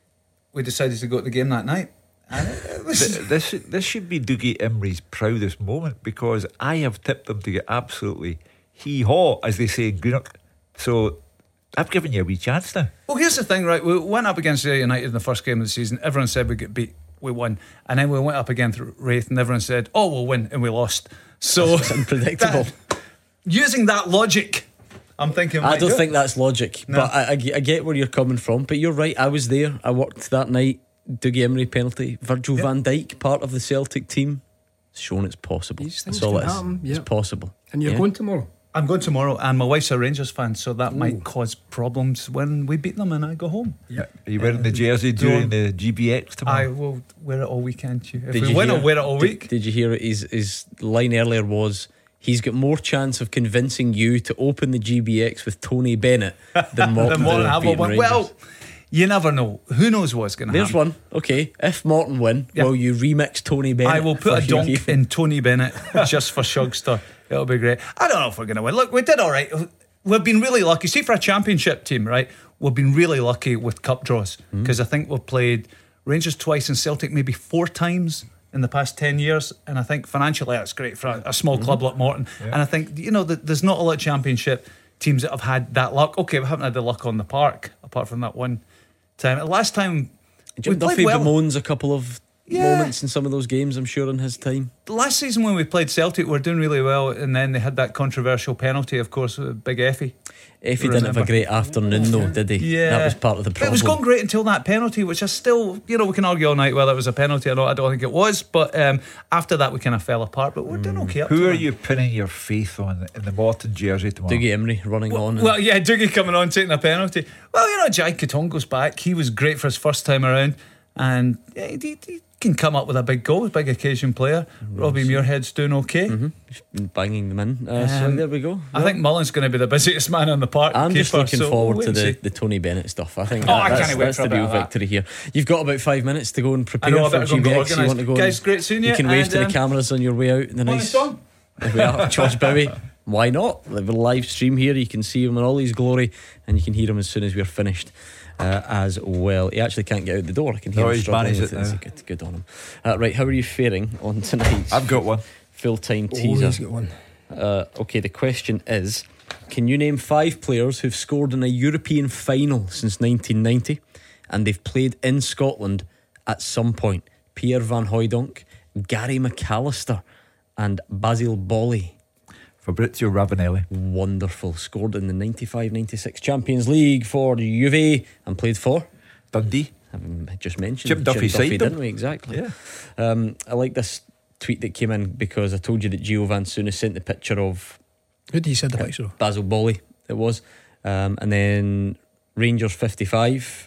Speaker 19: we decided to go to the game that night. And it, it was
Speaker 3: Th- This this should be Dougie Emery's proudest moment, because I have tipped them to get absolutely hee-haw, as they say in Greenock. So I've given you a wee chance now.
Speaker 19: Well, here's the thing, right? We went up against Ayr United in the first game of the season. Everyone said we'd get beat. We won. And then we went up against Wraith, and everyone said, oh, we'll win. And we lost. So
Speaker 2: It's unpredictable.
Speaker 19: that- using that logic, I'm thinking.
Speaker 2: I
Speaker 19: might
Speaker 2: don't
Speaker 19: do it.
Speaker 2: think that's logic,
Speaker 19: No.
Speaker 2: but I, I, ge- I get where you're coming from. But you're right. I was there. I worked that night. Dougie Emery penalty. Virgil
Speaker 19: Yep.
Speaker 2: van Dijk, part of the Celtic team. It's shown it's possible.
Speaker 4: These things
Speaker 2: That's all
Speaker 4: can
Speaker 2: it is.
Speaker 4: happen,
Speaker 2: It's
Speaker 4: yep.
Speaker 2: possible.
Speaker 4: And you're
Speaker 2: Yeah.
Speaker 4: going tomorrow.
Speaker 19: I'm going tomorrow, and my wife's a Rangers fan, so that might cause problems when we beat them and I go home.
Speaker 3: Are you wearing the jersey during the G B X tomorrow?
Speaker 19: I will wear it all weekend. Hugh. If
Speaker 2: Did
Speaker 19: we
Speaker 2: you
Speaker 19: win,
Speaker 2: hear-
Speaker 19: I'll wear it all
Speaker 2: did-
Speaker 19: week.
Speaker 2: Did you hear it? His, his line earlier was, he's got more chance of convincing you to open the G B X with Tony Bennett than Morton.
Speaker 19: Then Morton
Speaker 2: did
Speaker 19: have
Speaker 2: beating
Speaker 19: one.
Speaker 2: Rangers.
Speaker 19: Well, you never know. Who knows what's going to happen?
Speaker 2: There's one. Okay, if Morton win,
Speaker 19: Yeah.
Speaker 2: will you remix Tony Bennett?
Speaker 19: I will put
Speaker 2: for
Speaker 19: a
Speaker 2: Hugh
Speaker 19: dunk
Speaker 2: Keefe?
Speaker 19: in Tony Bennett just for Shugster. It'll be great. I don't know if we're going to win. Look, we did all right. We've been really lucky. See, for a championship team, right, we've been really lucky with cup draws, because I think we've played Rangers twice and Celtic maybe four times in the past ten years, and I think financially that's great for a, a small club like Morton. And I think, you know, that there's not a lot of championship teams that have had that luck. Okay, we haven't had the luck on the park apart from that one time. The last time
Speaker 2: Jim
Speaker 19: we played
Speaker 2: Duffy
Speaker 19: well.
Speaker 2: bemoans a couple of
Speaker 19: Yeah.
Speaker 2: moments in some of those games, I'm sure, in his time.
Speaker 19: Last season when we played Celtic, we were doing really well, and then they had that controversial penalty, of course, with Big Effie.
Speaker 2: Effie didn't have a great afternoon, though, did he?
Speaker 19: Yeah.
Speaker 2: That was part of the
Speaker 19: But
Speaker 2: problem.
Speaker 19: it was going great until that penalty, which I still, you know, we can argue all night whether it was a penalty or not. I don't think it was, but um, after that we kind of fell apart. But we're doing okay. Up
Speaker 3: Who
Speaker 19: to
Speaker 3: are
Speaker 19: now.
Speaker 3: you pinning your faith on in the Morton jersey tomorrow?
Speaker 2: Dougie Emery running on. and-
Speaker 19: Well, yeah, Dougie coming on taking a penalty. Well, you know, Jai Katongo's back. He was great for his first time around, and yeah, he, he can come up with a big goal, big occasion player. Robbie Muirhead's doing okay.
Speaker 2: Mm-hmm. Banging them in. Uh, so
Speaker 19: Um,
Speaker 2: there we go.
Speaker 19: I think Mullen's going to be the busiest man on the park.
Speaker 2: I'm just
Speaker 19: keeper,
Speaker 2: looking
Speaker 19: so
Speaker 2: forward
Speaker 19: we'll
Speaker 2: to
Speaker 19: wait
Speaker 2: the,
Speaker 19: and see.
Speaker 2: the Tony Bennett stuff. I think
Speaker 19: Oh,
Speaker 2: that,
Speaker 19: I
Speaker 2: that's,
Speaker 19: can't wait
Speaker 2: that's
Speaker 19: for a
Speaker 2: the
Speaker 19: bit
Speaker 2: real
Speaker 19: of that.
Speaker 2: victory here. You've got about five minutes to go and prepare
Speaker 19: I know, I
Speaker 2: for
Speaker 19: better go and
Speaker 2: G B
Speaker 19: get
Speaker 2: X. You want to
Speaker 19: organised.
Speaker 2: go
Speaker 19: Guys,
Speaker 2: and,
Speaker 19: great seeing you,
Speaker 2: You can wave
Speaker 19: and,
Speaker 2: to the
Speaker 19: um,
Speaker 2: cameras on your way out. The
Speaker 19: Want a
Speaker 2: nice.
Speaker 19: song?
Speaker 2: There we are, George Bowie. Why not? We have a live stream here. You can see him in all his glory, and you can hear him as soon as we're finished. Uh, as well, he actually can't get out the door. I can hear
Speaker 3: No,
Speaker 2: him
Speaker 3: he's
Speaker 2: struggling
Speaker 3: managed
Speaker 2: with
Speaker 3: it
Speaker 2: it.
Speaker 3: now.
Speaker 2: Good, good on him. Uh, right, how are you faring on tonight's?
Speaker 3: I've got one.
Speaker 2: Full-time
Speaker 4: Oh,
Speaker 2: teaser.
Speaker 4: he's got one.
Speaker 2: Uh, okay, the question is, can you name five players who've scored in a European final since nineteen ninety and they've played in Scotland at some point? Pierre Van Hooijdonk, Gary McAllister and Basil Bolli.
Speaker 3: Fabrizio Ravanelli.
Speaker 2: Wonderful. Scored in the ninety-five ninety-six Champions League for Juve and played for
Speaker 3: Dundee.
Speaker 2: I just mentioned
Speaker 3: Jim Duffy signed
Speaker 2: didn't
Speaker 3: him.
Speaker 2: we? Exactly.
Speaker 3: Yeah.
Speaker 2: Um, I like this tweet that came in because I told you that Gio Vansuna sent the picture of
Speaker 4: Who did he send the picture of?
Speaker 2: Basil Bolli. It was, um, and then Rangers fifty-five.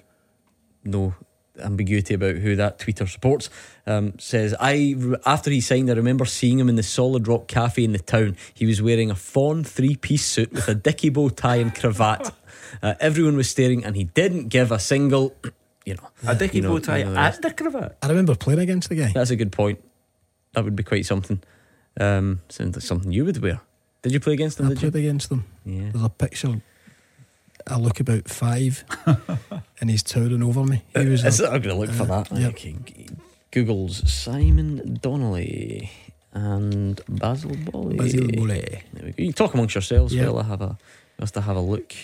Speaker 2: No ambiguity about who that tweeter supports. Um, says I after he signed, I remember seeing him in the Solid Rock Cafe in the town. He was wearing a fawn three-piece suit with a dicky bow tie and cravat. Uh, everyone was staring, and he didn't give a single. You know,
Speaker 3: A dicky
Speaker 2: you know,
Speaker 3: bow tie
Speaker 2: you know the
Speaker 3: and
Speaker 2: rest.
Speaker 3: a cravat.
Speaker 4: I remember playing against the guy.
Speaker 2: That's a good point. That would be quite something. Um, sounds like something you would wear. Did you play against him?
Speaker 4: I
Speaker 2: Did you?
Speaker 4: played against them.
Speaker 2: Yeah.
Speaker 4: There's a picture. I look about five, and he's towering over me. He was.
Speaker 2: Is
Speaker 4: a-
Speaker 2: it? I'm going to look for
Speaker 4: uh,
Speaker 2: that.
Speaker 4: yep.
Speaker 2: Okay. Google's Simon Donnelly, and Basil Bolly.
Speaker 4: Basil Bolly.
Speaker 2: There we go. You can talk amongst yourselves
Speaker 4: Yeah.
Speaker 2: while I have a just to have a look.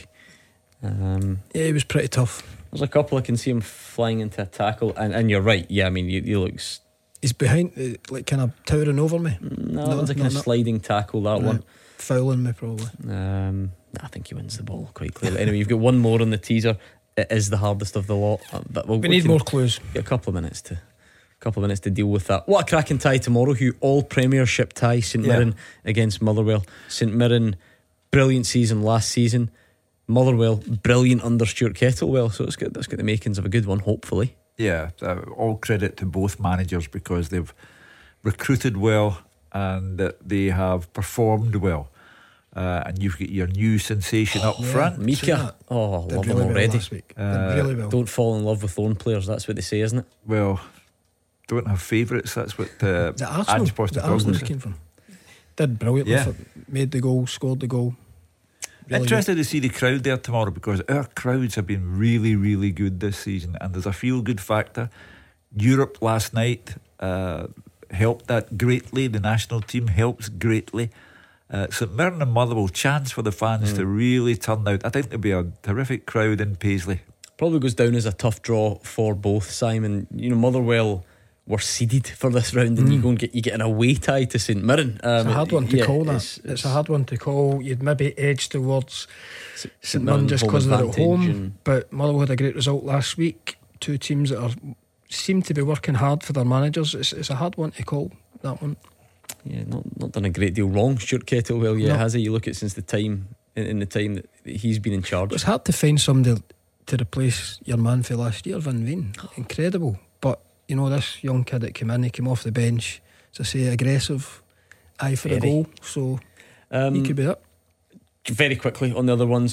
Speaker 2: Um,
Speaker 4: Yeah, it was pretty tough.
Speaker 2: There's a couple I can see him flying into a tackle, and, and you're right. Yeah, I mean, he, he looks.
Speaker 4: He's behind, uh, like kind of towering over me.
Speaker 2: No, no it's a kind of sliding tackle, that
Speaker 4: Right.
Speaker 2: one.
Speaker 4: Fouling me, probably.
Speaker 2: Um, I think he wins the ball quite clearly. Anyway, you've got one more on the teaser. It is the hardest of the lot. Uh, But we'll,
Speaker 4: We need
Speaker 2: can
Speaker 4: more clues.
Speaker 2: Get a couple of minutes to. Couple of minutes to deal with that. What a cracking tie tomorrow, Hugh. All Premiership tie. St
Speaker 3: Yeah.
Speaker 2: Mirren against Motherwell. St Mirren, brilliant season last season. Motherwell, brilliant under Stuart Kettlewell. So it's got, that's got the makings of a good one, hopefully.
Speaker 3: Yeah, uh, all credit to both managers because they've recruited well and that they have performed well. Uh, and you've got your new sensation up
Speaker 2: Yeah,
Speaker 3: front,
Speaker 2: Mika. Oh,
Speaker 3: Did
Speaker 2: love
Speaker 3: really
Speaker 2: him
Speaker 3: well
Speaker 2: already.
Speaker 3: last week. Did Uh, really well.
Speaker 2: Don't fall in love with own players. That's what they say, isn't it?
Speaker 3: Well, don't have favourites. That's what uh,
Speaker 4: The Arsenal,
Speaker 3: Ange
Speaker 4: the
Speaker 3: Postecoglou
Speaker 4: Arsenal
Speaker 3: said.
Speaker 4: came from. Did brilliantly.
Speaker 3: Yeah.
Speaker 4: For, made the goal, scored the goal. Really
Speaker 3: Interested to see the crowd there tomorrow because our crowds have been really, really good this season, and there's a feel-good factor. Europe last night uh, helped that greatly. The national team helps greatly. Uh, St Mirren and Motherwell, chance for the fans
Speaker 2: Mm.
Speaker 3: to really turn out. I think there'll be a terrific crowd in Paisley.
Speaker 2: Probably goes down as a tough draw for both, Simon. You know, Motherwell were seeded for this round, and
Speaker 4: Mm.
Speaker 2: you go and get you get an away tie to St Mirren. Um,
Speaker 4: It's a hard one to
Speaker 2: yeah,
Speaker 4: call that.
Speaker 2: it's-
Speaker 4: It's, a hard one to call. You'd maybe edge towards St
Speaker 2: St
Speaker 4: Mirren
Speaker 2: Mirren
Speaker 4: just
Speaker 2: home
Speaker 4: because they're at
Speaker 2: advantage
Speaker 4: home.
Speaker 2: and-
Speaker 4: But Motherwell had a great result last week. Two teams that are seem to be working hard for their managers. It's, it's a hard one to call, that one.
Speaker 2: Yeah, not not done a great deal wrong, Stuart Kettlewell, yeah,
Speaker 4: No.
Speaker 2: has he? You look at since the time in, in the time that he's been in charge.
Speaker 4: It's hard to find somebody to replace your man for last year, Van Veen. Incredible. But, you know, this young kid that came in, he came off the bench, as I say, aggressive, eye for a
Speaker 2: Very.
Speaker 4: goal. So
Speaker 2: Um,
Speaker 4: he could be up.
Speaker 2: Very quickly on the other ones,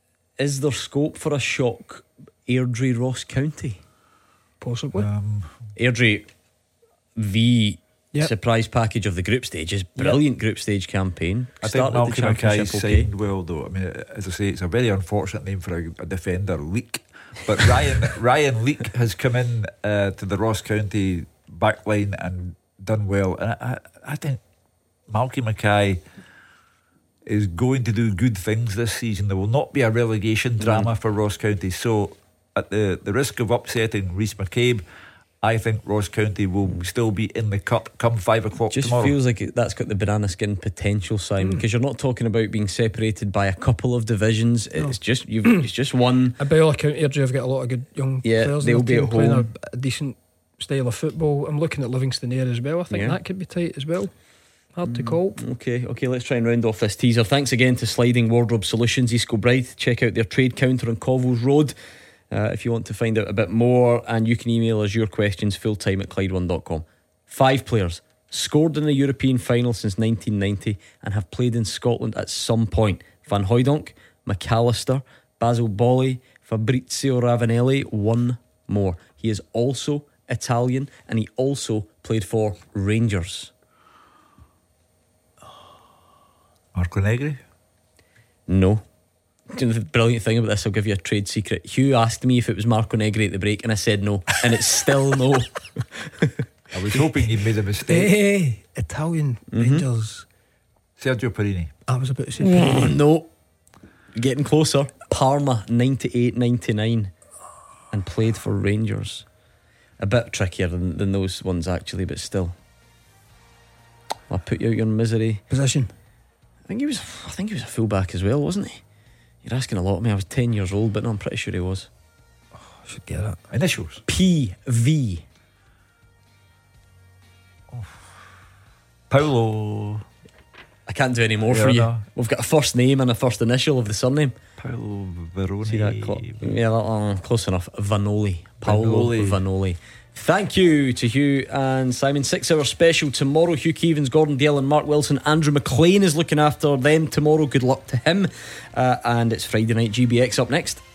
Speaker 2: is there scope for a shock Airdrie Ross County?
Speaker 4: Possibly.
Speaker 3: Um,
Speaker 2: Airdrie, the
Speaker 4: Yep.
Speaker 2: surprise package of the group stage is brilliant group stage campaign.
Speaker 3: I think
Speaker 2: Started the
Speaker 3: Malcolm Mackay
Speaker 2: championship okay.
Speaker 3: signed well, though. I mean, as I say, it's a very unfortunate name for a, a defender, Leak. But Ryan Ryan Leak has come in uh, to the Ross County backline and done well. And I, I, I think Malcolm Mackay is going to do good things this season. There will not be a relegation drama for Ross County. So, at the, the risk of upsetting Rhys McCabe, I think Ross County will still be in the cup come five o'clock
Speaker 2: Just
Speaker 3: tomorrow.
Speaker 2: feels like it- that's got the banana skin potential, Simon, because you're not talking about being separated by a couple of divisions. It's just you've it's just one.
Speaker 4: A by all accounts, Airdrie have got a lot of good young
Speaker 2: Yeah,
Speaker 4: players.
Speaker 2: they'll
Speaker 4: in
Speaker 2: be
Speaker 4: their team
Speaker 2: at
Speaker 4: playing
Speaker 2: home.
Speaker 4: A, a decent style of football. I'm looking at Livingston Air as well. I think
Speaker 2: Yeah.
Speaker 4: that could be tight as well. Hard to call.
Speaker 2: Okay, okay, let's try and round off this teaser. Thanks again to Sliding Wardrobe Solutions, East Kilbride. Check out their trade counter on Covels Road uh, if you want to find out a bit more, and you can email us your questions full time at Clyde one dot com. Five players scored in the European final since nineteen ninety and have played in Scotland at some point. Van Hooijdonk, McAllister, Basil Bolly, Fabrizio Ravanelli, one more. He is also Italian and he also played for Rangers.
Speaker 3: Marco Negri?
Speaker 2: No. Do you know the brilliant thing about this? I'll give you a trade secret. Hugh asked me if it was Marco Negri at the break, and I said no, and it's still no.
Speaker 3: I was hoping you made a mistake.
Speaker 4: Hey, Italian Rangers.
Speaker 3: Sergio Perini.
Speaker 4: I was about to say.
Speaker 2: Mm, no. Getting closer. Parma, ninety-eight ninety-nine, and played for Rangers. A bit trickier than, than those ones, actually, but still. I'll put you out your misery.
Speaker 4: Position.
Speaker 2: I think he was. I think he was a fullback as well, wasn't he? You're asking a lot of me. I was ten years old, but no, I'm pretty sure he was.
Speaker 4: I should get that.
Speaker 3: Initials.
Speaker 2: P V.
Speaker 3: Paulo.
Speaker 2: I can't do any more
Speaker 3: Yeah,
Speaker 2: for you.
Speaker 3: no.
Speaker 2: We've got a first name and a first initial of the surname.
Speaker 3: Paulo Veroni.
Speaker 2: See that? Cl- yeah, that, uh, close enough. Vanoli. Paolo
Speaker 3: Vanoli.
Speaker 2: Vanoli. Thank you to Hugh and Simon. Six hour special tomorrow. Hugh Keevins, Gordon Dale, and Mark Wilson. Andrew McLean is looking after them tomorrow. Good luck to him. Uh, and it's Friday night G B X up next.